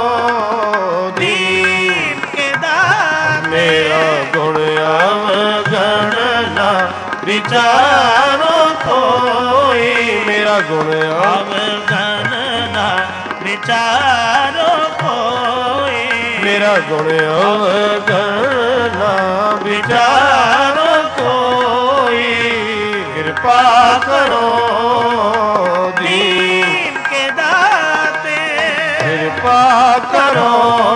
ਦੀਨ ਕੇ ਦਾਤੇ। ਮੇਰਾ ਗੁਣ ਅਵਗਣ ਨਾ ਵਿਚਾਰੋ ਕੋਈ। ਮੇਰਾ ਗੁਣ ਅਵਗਣ ਨਾ ਵਿਚਾਰੋ ਕੋਈ। ਮੇਰਾ ਗੁਣ ਅਵਗਣ ਨਾ ਵਿਚਾਰੋ ਕੋਈ। ਕਿਰਪਾ ਕਰੋ ਦੀਨ ਕੇ ਦਾਤੇ, ਕਿਰਪਾ ਕਰੋ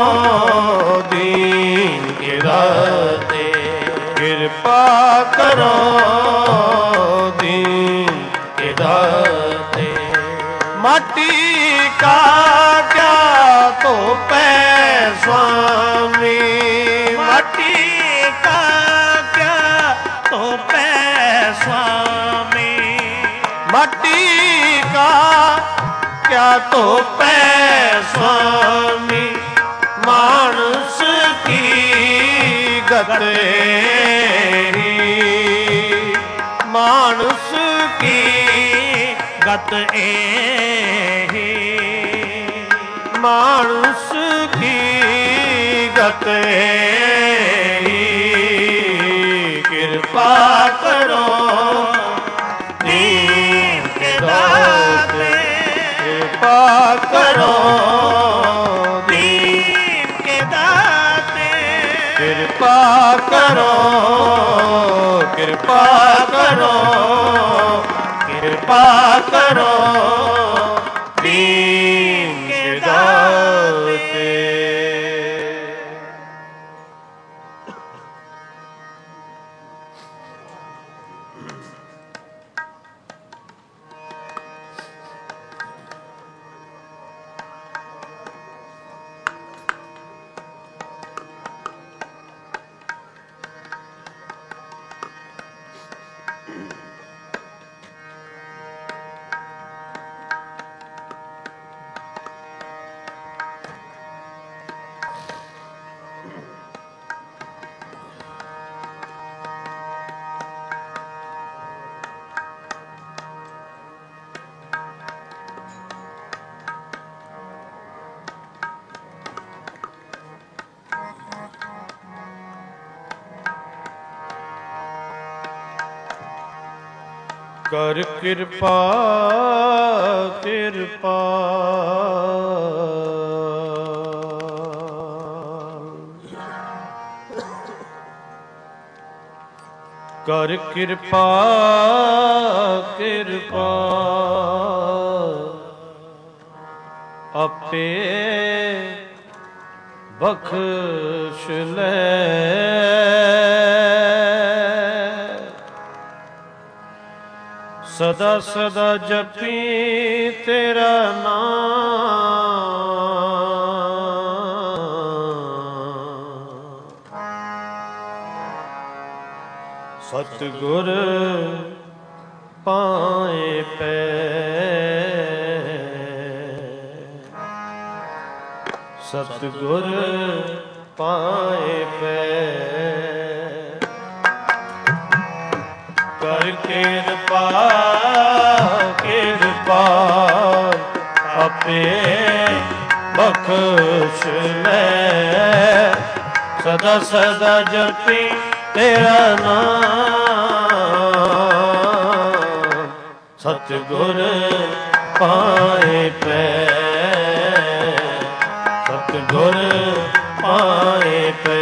ਦੀਨ ਕੇ ਦਾਤੇ। ਕਿਰਪਾ ਕਰੋ ਦੀਨ ਕੇ ਦਾਤੇ। ਮਾਟੀ ਕਾ ਕਿਆ ਧੋਪੈ ਸੁਆਮੀ। ਮਾਟੀ ਕਾ ਕਿਆ ਧੋਪੈ ਸੁਆਮੀ। ਮਾਟੀ ਕਾ ਕਿਆ ਧੋਪੈ ਸੁਆਮੀ। ਮਾਨਸ ਕੀ ਗਤ ਏਹੀ। ਮਾਨਸ ਕੀ ਗਤ ਏਹੀ। ਮਾਨਸ ਕੀ ਗਤ ਏਹੀ। ਕਿਰਪਾ ਕਰੋ ਦੀਨ ਕੇ ਦਾਤੇ, ਕਿਰਪਾ ਕਰੋ ਦੀਨ ਕੇ ਦਾਤੇ। ਕਿਰਪਾ ਕਰੋ ਕਿਰਪਾ ਕਰੋ ਕਿਰਪਾ ਕਰੋ ਦੀਨ ਕੇ ਦਾਤੇ। ਕਰ ਕਿਰਪਾ ਕਿਰਪਾ ਕਰ ਕਿਰਪਾ ਕਿਰਪਾ ਆਪੇ ਬਖਸ਼ ਲੈ ਸਦਾ ਸਦਾ ਜਪੀ ਤੇਰਾ ਨਾਮ ਸਤਿਗੁਰ ਪਾਏ ਪੈ ਸਤਿਗੁਰ ਪਾਏ ਪੈ ਕਰ ਕਿਰਪਾ ਕਿਰਪਾ ਆਪੇ ਬਖਸ਼ ਲੈ ਸਦਾ ਸਦਾ ਜਪੀ ਤੇਰਾ ਨਾਮ, ਸਤਿਗੁਰ ਪਾਏ ਪੈ, ਸਤਿਗੁਰ ਪਾਏ ਪੈ।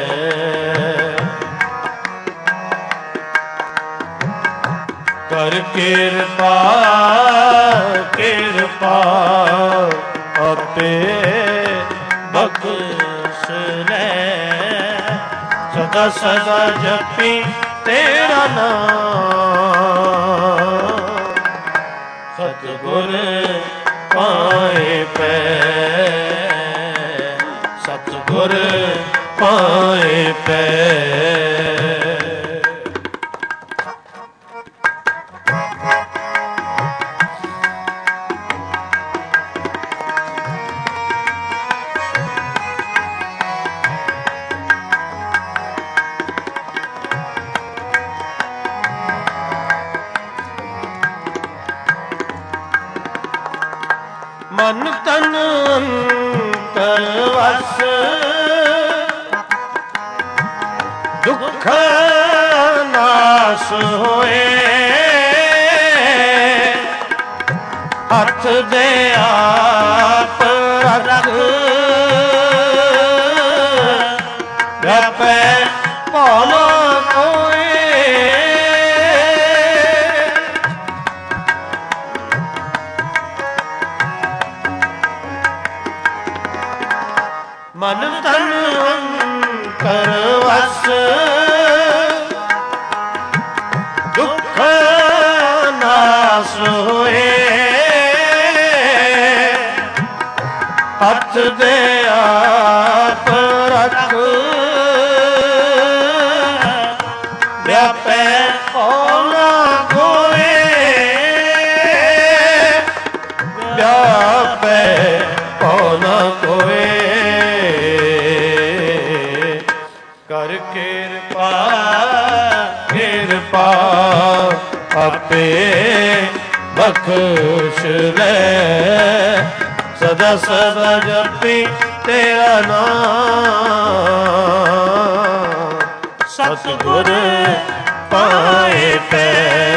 ਕਰ ਕਿਰਪਾ ਕਿਰਪਾ ਆਪੇ ਬਖਸ਼ ਲੈ, ਸਦਾ ਸਦਾ ਜਪੀ ਤੇਰਾ ਨਾਮ, ਸਤਿਗੁਰ ਪਾਏ ਪੈ, ਸਤਿਗੁਰ ਪਾਏ ਪੈ। ਮਨ ਤਨ ਅੰਤਰ ਵਸ, ਦੁਖ ਨਾਸ ਹੋਏ, ਹੱਥ ਦੇ ਆਪ ਰੱਖ, ਵਿਆਪੈ ਭਉ ਨ ਕੋਇ। ਮਨ ਤਨ ਅੰਤਰ ਵਸ, ਦੁਖ ਨਾਸ ਹੋਏ, ਹੱਥ ਦੇ ਆਪ ਰੱਖ, ਵਿਆਪੈ ਭਉ ਨ ਕੋਇ, ਵਿਆਪੈ ਭਉ ਨ ਕੋਇ। ਕਰ ਕਿਰਪਾ ਕਿਰਪਾ ਆਪੇ ਬਖਸ਼ ਲੈ, ਸਦਾ ਸਦਾ ਜਪੀ ਤੇਰਾ ਨਾਮ, ਸਤਿਗੁਰ ਪਾਏ ਪੈ,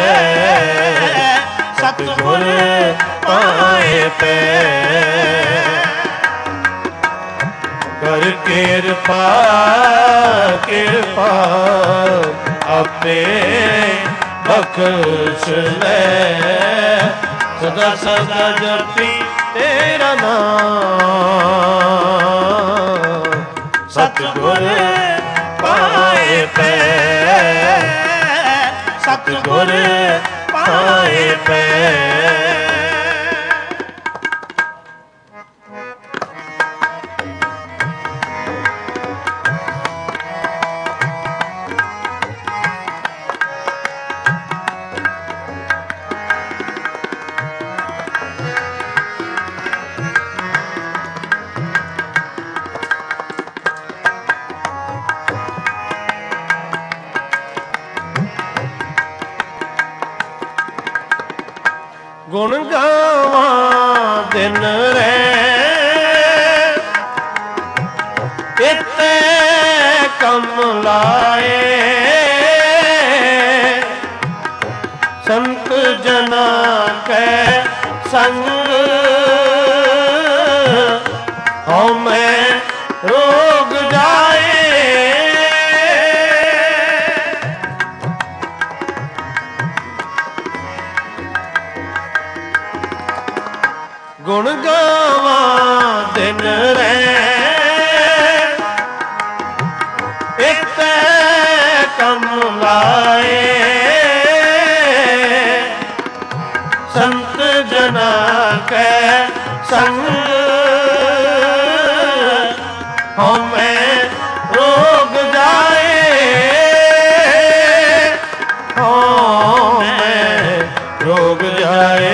ਸਤਿਗੁਰ ਪਾਏ ਪੈ। ਕਰ ਕਿਰਪਾ ਕਿਰਪਾ ਆਪੇ ਬਖਸ਼ ਲੈ, ਸਦਾ ਸਦਾ ਜਪੀ ਤੇਰਾ ਨਾਮ, ਸਤਿਗੁਰ ਪਾਏ ਪੈ, ਸਤਿਗੁਰ ਪਾਏ ਪੈ। ਗੁਣ ਗਾਵਾਂ ਦਿਨ ਰਹਿ, ਇਤੇ ਕੰਮ ਲਾਏ, ਸੰਤ ਜਨਾ ਕੈ ਸੰਗ, ਹਉ ਮੈਂ ਰੋਗ ਜਾਏ। ਗੁਣ ਗਾਵਾਂ ਦਿਨ ਰਹਿ, ਇਤੇ ਕੰਮ ਲਾਏ, ਸੰਤ ਜਨਾ ਕੈ ਸੰਗ, ਹਉ ਮੈਂ ਰੋਗ ਜਾਏ, ਹਉ ਮੈਂ ਰੋਗ ਜਾਏ।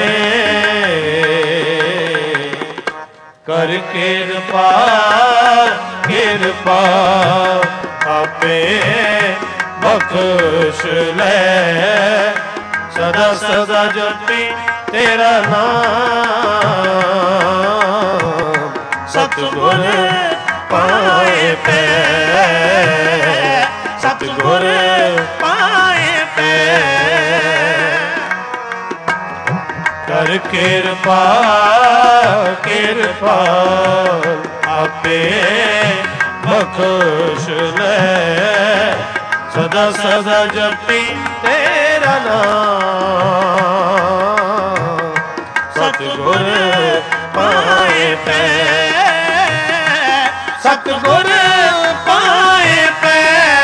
ਕਰ ਕਿਰਪਾ ਕਿਰਪਾ ਆਪੇ ਬਖਸ਼ ਲੈ, ਸਦਾ ਸਦਾ ਜਪੀ ਤੇਰਾ ਨਾਮ, ਸਤਿਗੁਰ ਪਾਏ ਪੈ। ਸਤਿਗੁਰ ਪਾਏ ਪੈ ਕਰ ਕਿਰਪਾ ਕਿਰਪਾ ਆਪੇ ਬਖਸ਼ ਲੈ ਸਦਾ ਸਦਾ ਜਪੀ ਤੇਰਾ ਨਾਮ ਸਤਿਗੁਰ ਪਾਏ ਪੈ ਸਤਿਗੁਰ ਪਾਏ ਪੈ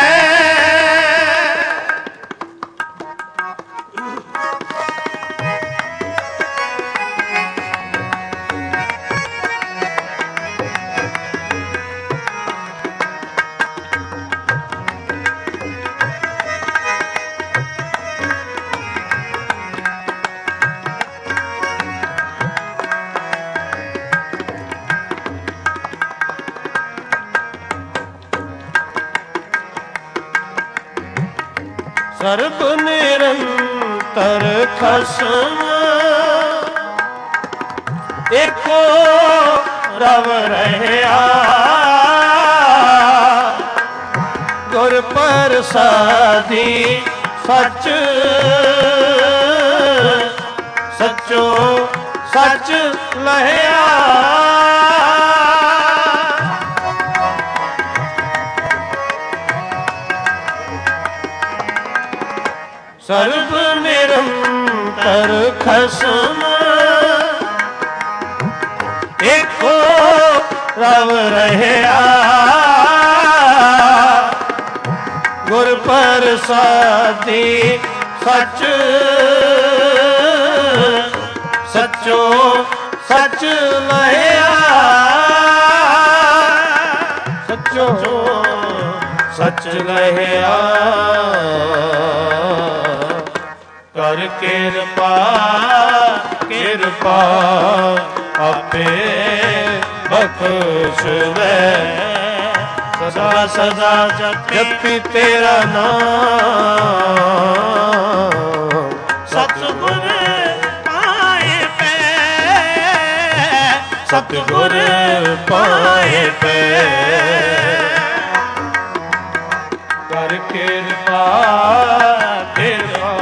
ਸਰਬ ਨਿਰੰਤਰ ਖਸਮ ਏਕੋ ਰਵ ਰਹਿਆ ਗੁਰ ਪ੍ਰਸਾਦੀ ਸੱਚ ਸੱਚੋ ਸੱਚ ਲਹਿਆ ਸਰਬ ਨਿਰੰਤਰ ਖਸਮ ਏਕੋ ਰਵ ਰਹਿਆ ਗੁਰ ਪ੍ਰਸਾਦੀ ਸੱਚ ਸੱਚੋ ਸੱਚ ਲਹਿਆ ਸੱਚੋ ਸੱਚ ਲਹਿਆ ਕਰ ਕਿਰਪਾ ਕਿਰਪਾ ਆਪੇ ਬਖਸ਼ ਲੈ ਸਦਾ ਸਦਾ ਜਪੀ ਤੇਰਾ ਨਾਮ ਸਤਿਗੁਰ ਪਾਏ ਪੈ ਸਤਿਗੁਰ ਪਾਏ ਪੈ ਕਰ ਕਿਰਪਾ ਕਿਰਪਾ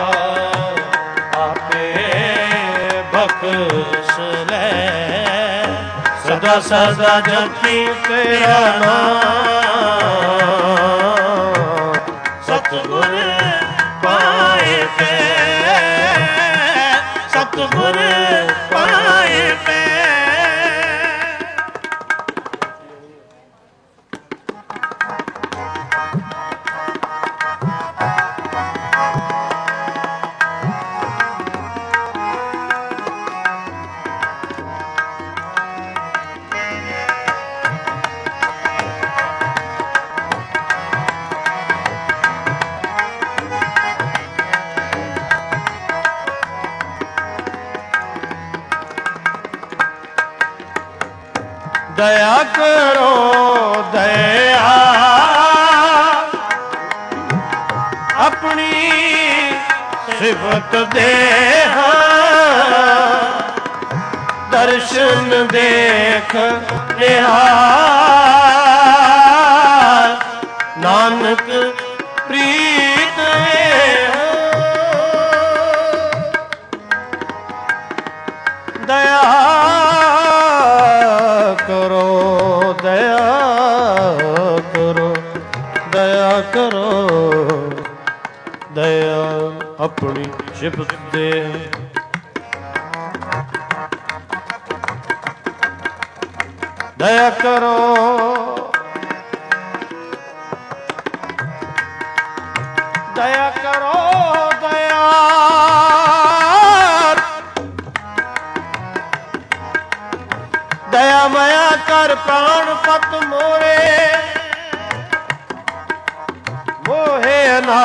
ਬਖਸ਼ ਲੈ ਸਦਾ ਸਦਾ ਜਪੀ ਤੇਰਾ ਨਾਮ ਸਤਿਗੁਰ ਪਾਏ ਪੈ ਸਤਿਗੁਰ ਪਾਏ ਪੈ ਦਇਆ ਕਰੋ ਦਇਆ ਆਪਣੀ ਸਿਫਤ ਦੇਹ ਦਰਸ਼ਨ ਦੇਖ ਰਿਹਾ ਨਾਨਕ ਪ੍ਰੀਤ ਦਇਆ ਕਰੋ ਦਇਆ ਕਰੋ ਦਇਆ ਕਰੋ ਦਇਆ ਆਪਣੀ ਸਿਫਤ ਦੇ ਦਇਆ ਕਰੋ ਦਇਆ ਕਰੋ ਦਇਆ ਦਇਆ ਮਾਇਆ ਕਰ ਪ੍ਰਾਣ ਪਤ ਮੋਰੇ ਮੋਹੇ ਨਾ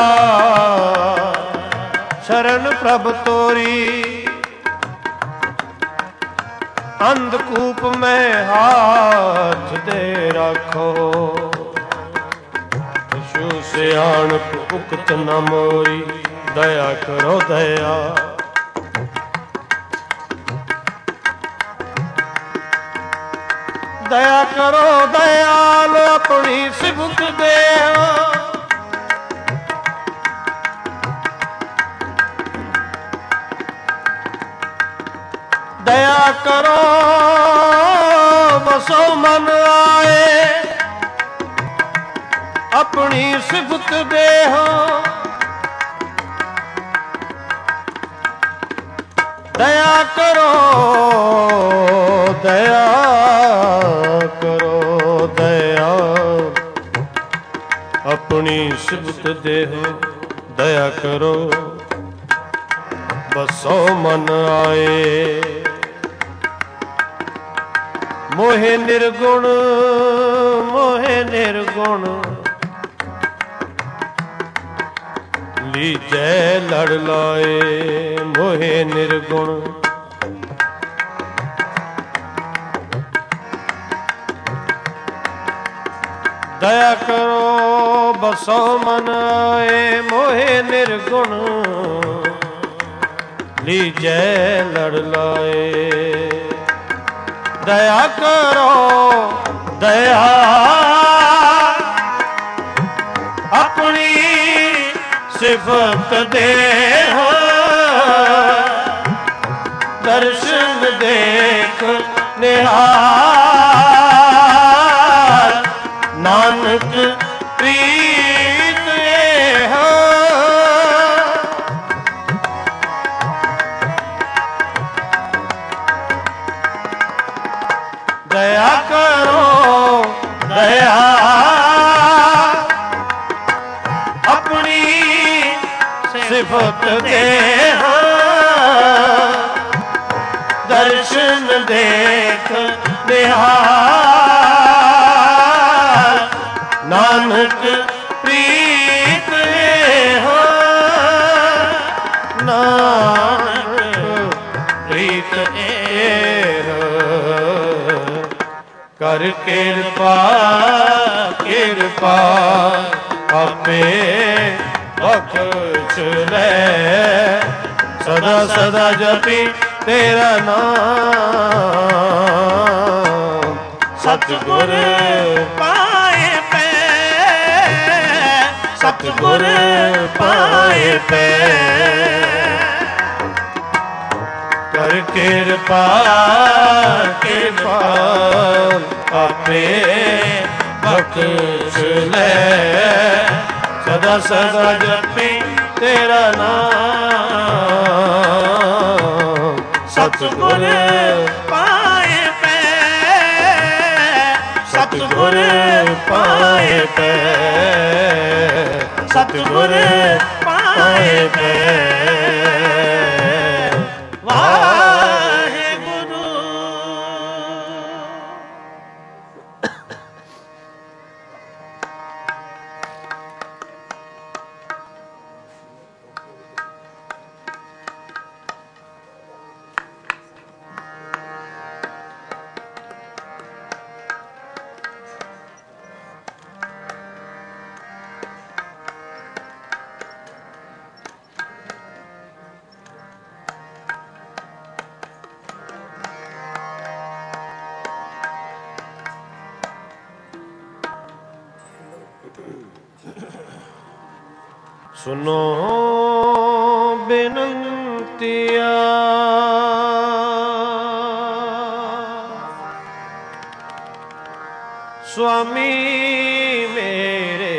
ਸ਼ਰਨ ਪ੍ਰਭ ਤੋਰੀ ਅੰਧਕੂਪ ਮੈਂ ਹਾਥ ਦੇ ਰੱਖੋ ਸ਼ੂ ਸਿਆਣਪ ਉਕਤ ਨ ਮੋਰੀ ਦਇਆ ਕਰੋ ਦਇਆ ਦਇਆ ਕਰੋ ਦਇਆਲ ਆਪਣੀ ਸਿਫਤ ਦੇ करो बसो मन आए, अपनी सिफत देहो दया करो, दया करो, दया अपनी सिफत देहो दया करो बसो मन आए। मोहे निर्गुण मोहे निर्गुण लीजै लड़ लाए, मोहे निर्गुण दया करो बसो मन आए, मोहे निर्गुण लीजै लड़ लाए। दया करो दया अपनी सिफत देहो, दर्शन देख निहार नानक प्रीत हो। दया करो दया अपनी सिफत देहो, दर्शन देख निहार नानक प्रीत हो, नानक प्रीत हो। कर कृपा कृपा आपे बख्श ले, सदा सदा जपी तेरा नाम। सतगुर पाए पै, सतगुर पाए पै, कर कृपा कृपा आपे बख्श ले, सदा सदा जपी तेरा नाम। सतगुर पाए पै, सतगुर पाए पै, सतगुर पाए पै। वाहेगुरु सुनो बिनंतिया, स्वामी मेरे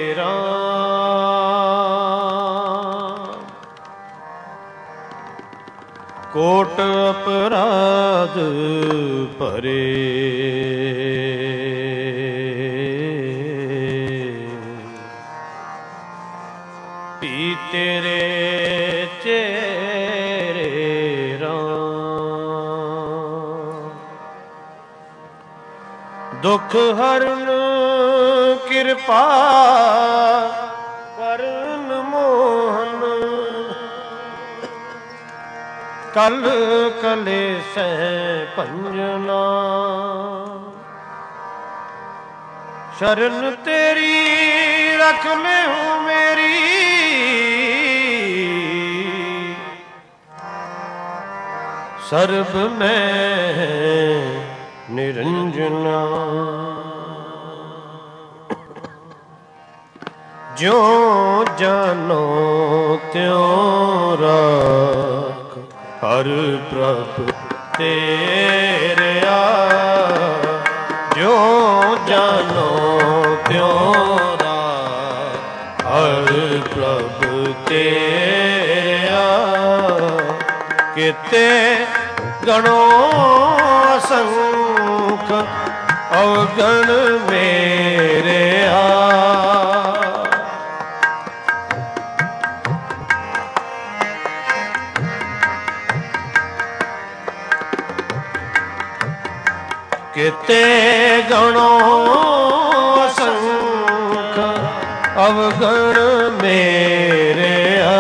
राम। कोट अपराध परे, तेरे चेहरे राम। दुख हरन कृपा करन मोहन, कल कलेस भंजना। शरण तेरी रख ले हूँ मेरी, सर्ब में निरंजना। ज्यों जानो त्यों राख हर प्रभ ਤੇਰਿਆ, ਜਿਉ ਜਾਨੋ ਤਿਉ ਰਾਖ, ਹਰ ਪ੍ਰਭ ਤੇਰਿਆ। ਕਿਤੇ ਗਣੋ ਅਸੰਖ ਅਵਗਣ ਮੇਰਿਆ, ਕਿਤੇ ਗਣੋ ਅਸੰਖ ਅਵਗਣ ਮੇਰਿਆ,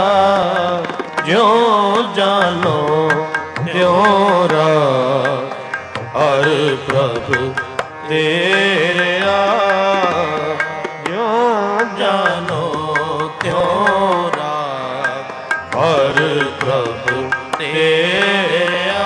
ਜਿਉ ਜਾਨੋ ਤਿਉ ਰਾਖ, ਹਰ ਪ੍ਰਭ ਤੇਰਿਆ, ਜਿਉ ਜਾਨੋ ਤਿਉ ਰਾਖ, ਹਰ ਪ੍ਰਭ ਤੇਰਿਆ।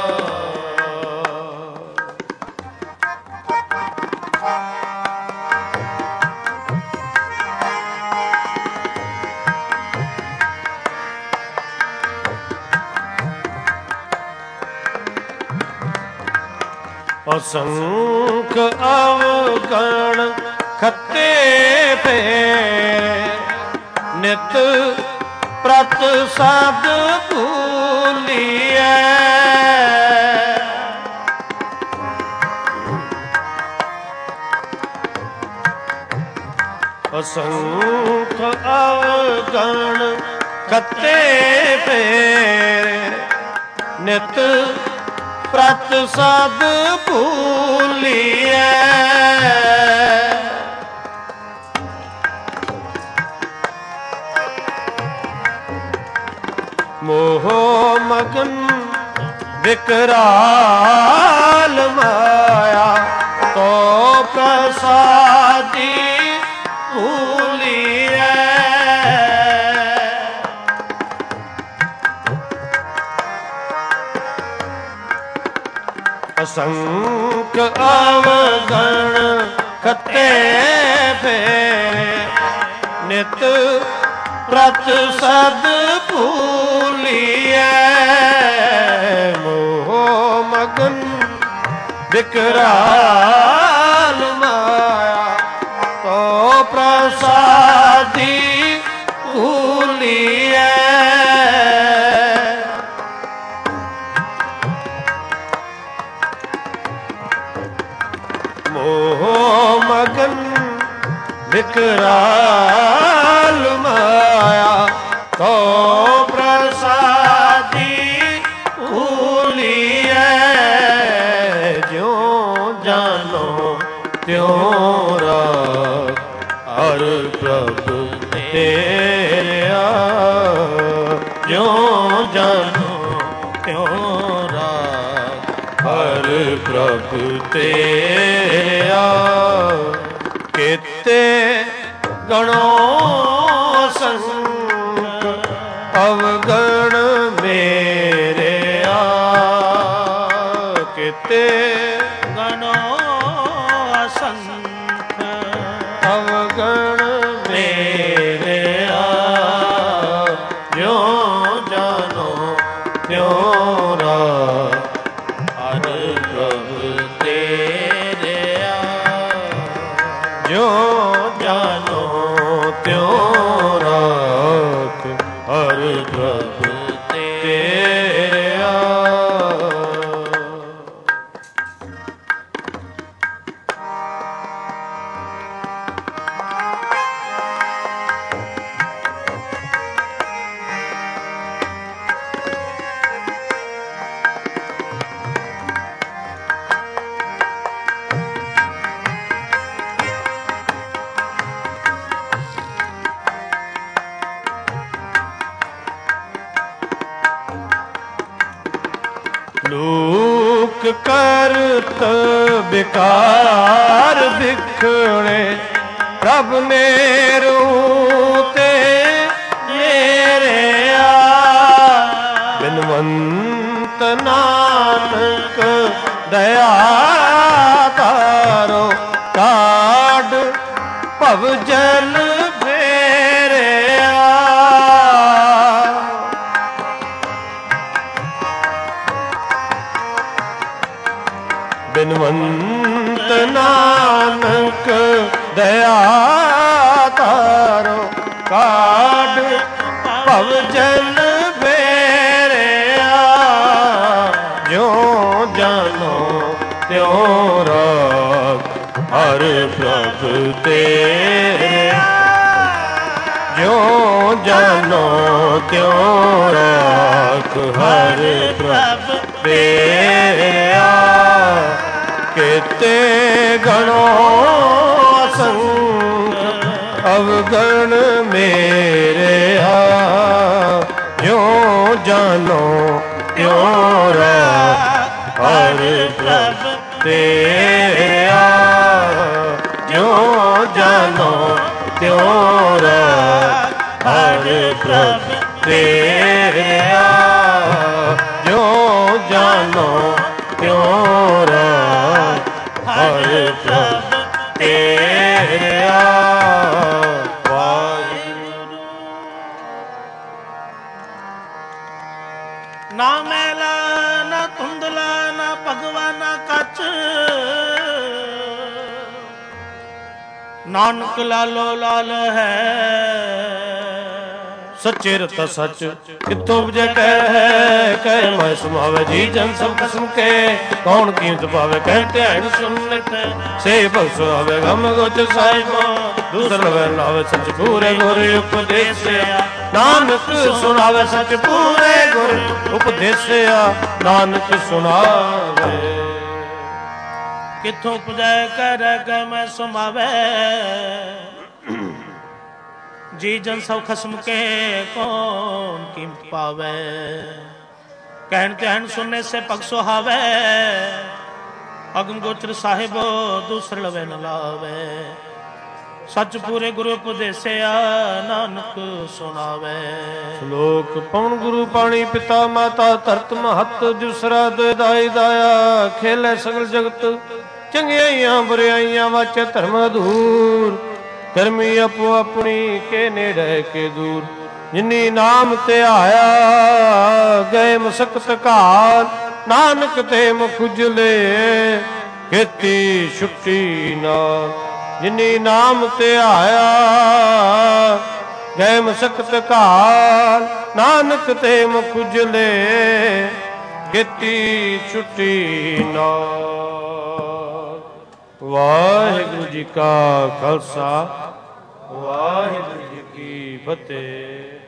ਅਸੰਖ ਅਵਗਣ ਖੱਤੇ ਫੇਰੇ, ਨਿਤ ਪ੍ਰਤ ਸਦ ਭੂਲੀਐ। ਅਸੰਖ ਅਵਗਣ ਖੱਤੇ ਫੇਰੇ, ਨਿਤ ਪ੍ਰਤ ਸਦ ਭੂਲੀਐ। ਮੋਹ ਮਗਨ ਵਿਕਰਾਲ ਮਾਇਆ, ਤੋ ਪ੍ਰਸਾਦੀ ਭੂਲੀਐ। ਅਸੰਖ ਅਵਗਣ ਖੱਤੇ ਫੇਰੇ, ਨਿਤ ਪ੍ਰਤ ਸਦ ਭੂਲੀਐ। ਮੋਹ ਮਗਨ ਵਿਕਰਾਲ ਮਾਇਆ, ਤੋ ਪ੍ਰਸਾਦੀ ਭੂਲੀਐ। ਮੋਹ ਮਗਨ ਵਿਕਰਾਲ ਮਾਇਆ, ਤੋ ਪ੍ਰਸਾਦੀ ਭੂਲੀਐ। ਜਿਉ ਜਾਨੋ ਤਿਉ ਰਾਖ, ਹਰ ਪ੍ਰਭ ਤੇਰਿਆ, ਜਿਉ ਜਾਨੋ ਤਿਉ ਰਾਖ, ਹਰ ਪ੍ਰਭ ਤੇਰਿਆ। ਕਿਤੇ ਗਣੋ ਸੰਖ ਅਵਗਣ ਮੇਰਿਆ, ਕਿਤੇ ਗਣੋ ਅਸੰਖ ਅਵਗਣ ਮੇਰਿਆ, ਜਿਉ ਜਾਨੋ ਤਿਉ ਰਾਖ, ਹਰ ਪ੍ਰਭ ਤੇਰਿਆ। ਜਿਉ ਜਾਨੋ ਤਿਉ ਰਾਖ, ਹਰ ਪ੍ਰਭ ਤੇਰਿਆ। ਲੋਕ ਕਰਤ ਬਿਕਾਰ ਵਿਖੜੇ, ਪ੍ਰਭ ਮੇਰੂ ਤੇ ਮੇਰਿਆ। ਬਿਨਵੰਤ ਨਾਨਕ ਦਇਆ ਤਾਰੋ, ਕਾਢ ਭਵ ਜਲ ਫੇਰਿਆ। ਨਾਨਕ ਦਇਆ ਤਾਰੋ ਕਾਢ ਭਵ ਜਨ ਫੇਰਿਆ ਜਿਉ ਜਾਨੋ ਤਿਉ ਰਾਖ ਹਰ ਪ੍ਰਭ ਤੇਰਿਆ ਜਿਉ ਜਾਨੋ ਤਿਉ ਰਾਖ ਹਰ ਪ੍ਰਭ ਤੇਰਿਆ ਕੀਤੇ ਗਣੋ ਅਸੰਖ ਅਵਗਣ ਮੇਰਿਆ ਜਿਉ ਜਾਨੋ ਤਿਉ ਰਾਖ ਹਰ ਪ੍ਰਭ ਤੇਰਿਆ ਜਿਉ ਜਾਨੋ ਤਿਉ ਰਾਖ ਹਰ ਪ੍ਰਭ ਤੇਰਿਆ ਜਿਉ ਜਾਨੋ ਤਿਉ ਰਾਖ ਹਰ ਪ੍ਰਭ ਤੇਰਿਆ। ਵਾਹਿਗੁਰੂ। ਨਾ ਮੈਲਾ ਨਾ ਧੁੰਦਲਾ ਨਾ ਭਗਵਾ ਨਾ ਕੱਚ ਨਾਨਕ ਲਾਲੋ ਲਾਲ ਹੈ। ਸੱਚੇ ਰਤਾ ਸੱਚ ਕਿੱਥੋਂ ਉਪਜੈ ਕਹਿ ਕਹਿ ਮੈਂ ਸਮਾਵੇ ਜੀ ਜਨ ਸਭ ਕਿਸਮ ਕੇ ਕੌਣ ਕੀਮਤ ਪਾਵੇ ਕਹਿ ਧਿਆਨ ਸੁਨਤ ਸੇ ਭਗਤ ਆਵੇ ਗਮ ਗੋਚ ਸਾਹਿਬਾ ਦੂਸਰ ਲਵੇ ਲਾਵੇ ਸੱਚ ਪੂਰੇ ਗੁਰ ਉਪਦੇਸਿਆ ਨਾਨਕ ਸੁਣਾਵੇ ਸੱਚ ਪੂਰੇ ਗੁਰ ਉਪਦੇਸਿਆ ਨਾਨਕ ਸੁਣਾਵੇ। ਕਿੱਥੋਂ ਉਪਜੈ ਕਹਿ ਕਹਿ ਮੈਂ ਸਮਾਵੇ ਜੀ ਜਨ ਸਭ ਖਸਮ ਕੇ ਕੌਣ ਕੀਮਤ ਪਾਵੇ ਕਹਿਣ ਧਿਆਨ ਸੁਨਨੇ ਸੇ ਪਗ ਸੁਹਾਵੇ ਅਗਮ ਗੋਚਰ ਸਾਹਿਬ ਦੂਸਰ ਲਵੇ ਨ ਲਾਵੇ ਸੱਚ ਪੂਰੇ ਗੁਰੂ ਉਪਦੇਸਿਆ ਨਾਨਕ ਸੁਣਾਵੇ। ਸ਼ਲੋਕ ਪਵਨ ਗੁਰੂ ਪਾਣੀ ਪਿਤਾ ਮਾਤਾ ਧਰਤ ਮਹਤ ਜੁਸਰਾ ਦਾਈ ਦਾਇਆ ਖੇਲੇ ਸਗਲ ਜਗਤ ਚੰਗਿਆਈਆਂ ਬੁਰਾਈਆਂ ਵਾਚੇ ਧਰਮ ਅਧੂਰ ਕਰਮੀ ਆਪੋ ਆਪਣੀ ਕੇ ਨੇੜੇ ਕੇ ਦੂਰ ਜਿਨੀ ਨਾਮ ਧਿਆਇਆ ਗਏ ਮਸਕਤ ਘਾਲ ਨਾਨਕ ਤੇ ਮੁਖ ਉਜਲੇ ਕੀਤੀ ਛੁੱਟੀ ਨਾਲ ਜਿਨੀ ਨਾਮ ਧਿਆਇਆ ਗਏ ਮਸਕਤ ਘਾਲ ਨਾਨਕ ਤੇ ਮੁਖ ਉਜਲੇ ਕੀਤੀ ਛੁੱਟੀ ਨਾਲ। ਵਾਹਿਗੁਰੂ ਜੀ ਕਾ ਖਾਲਸਾ ਵਾਹਿਗੁਰੂ ਜੀ ਕੀ ਫਤਿਹ।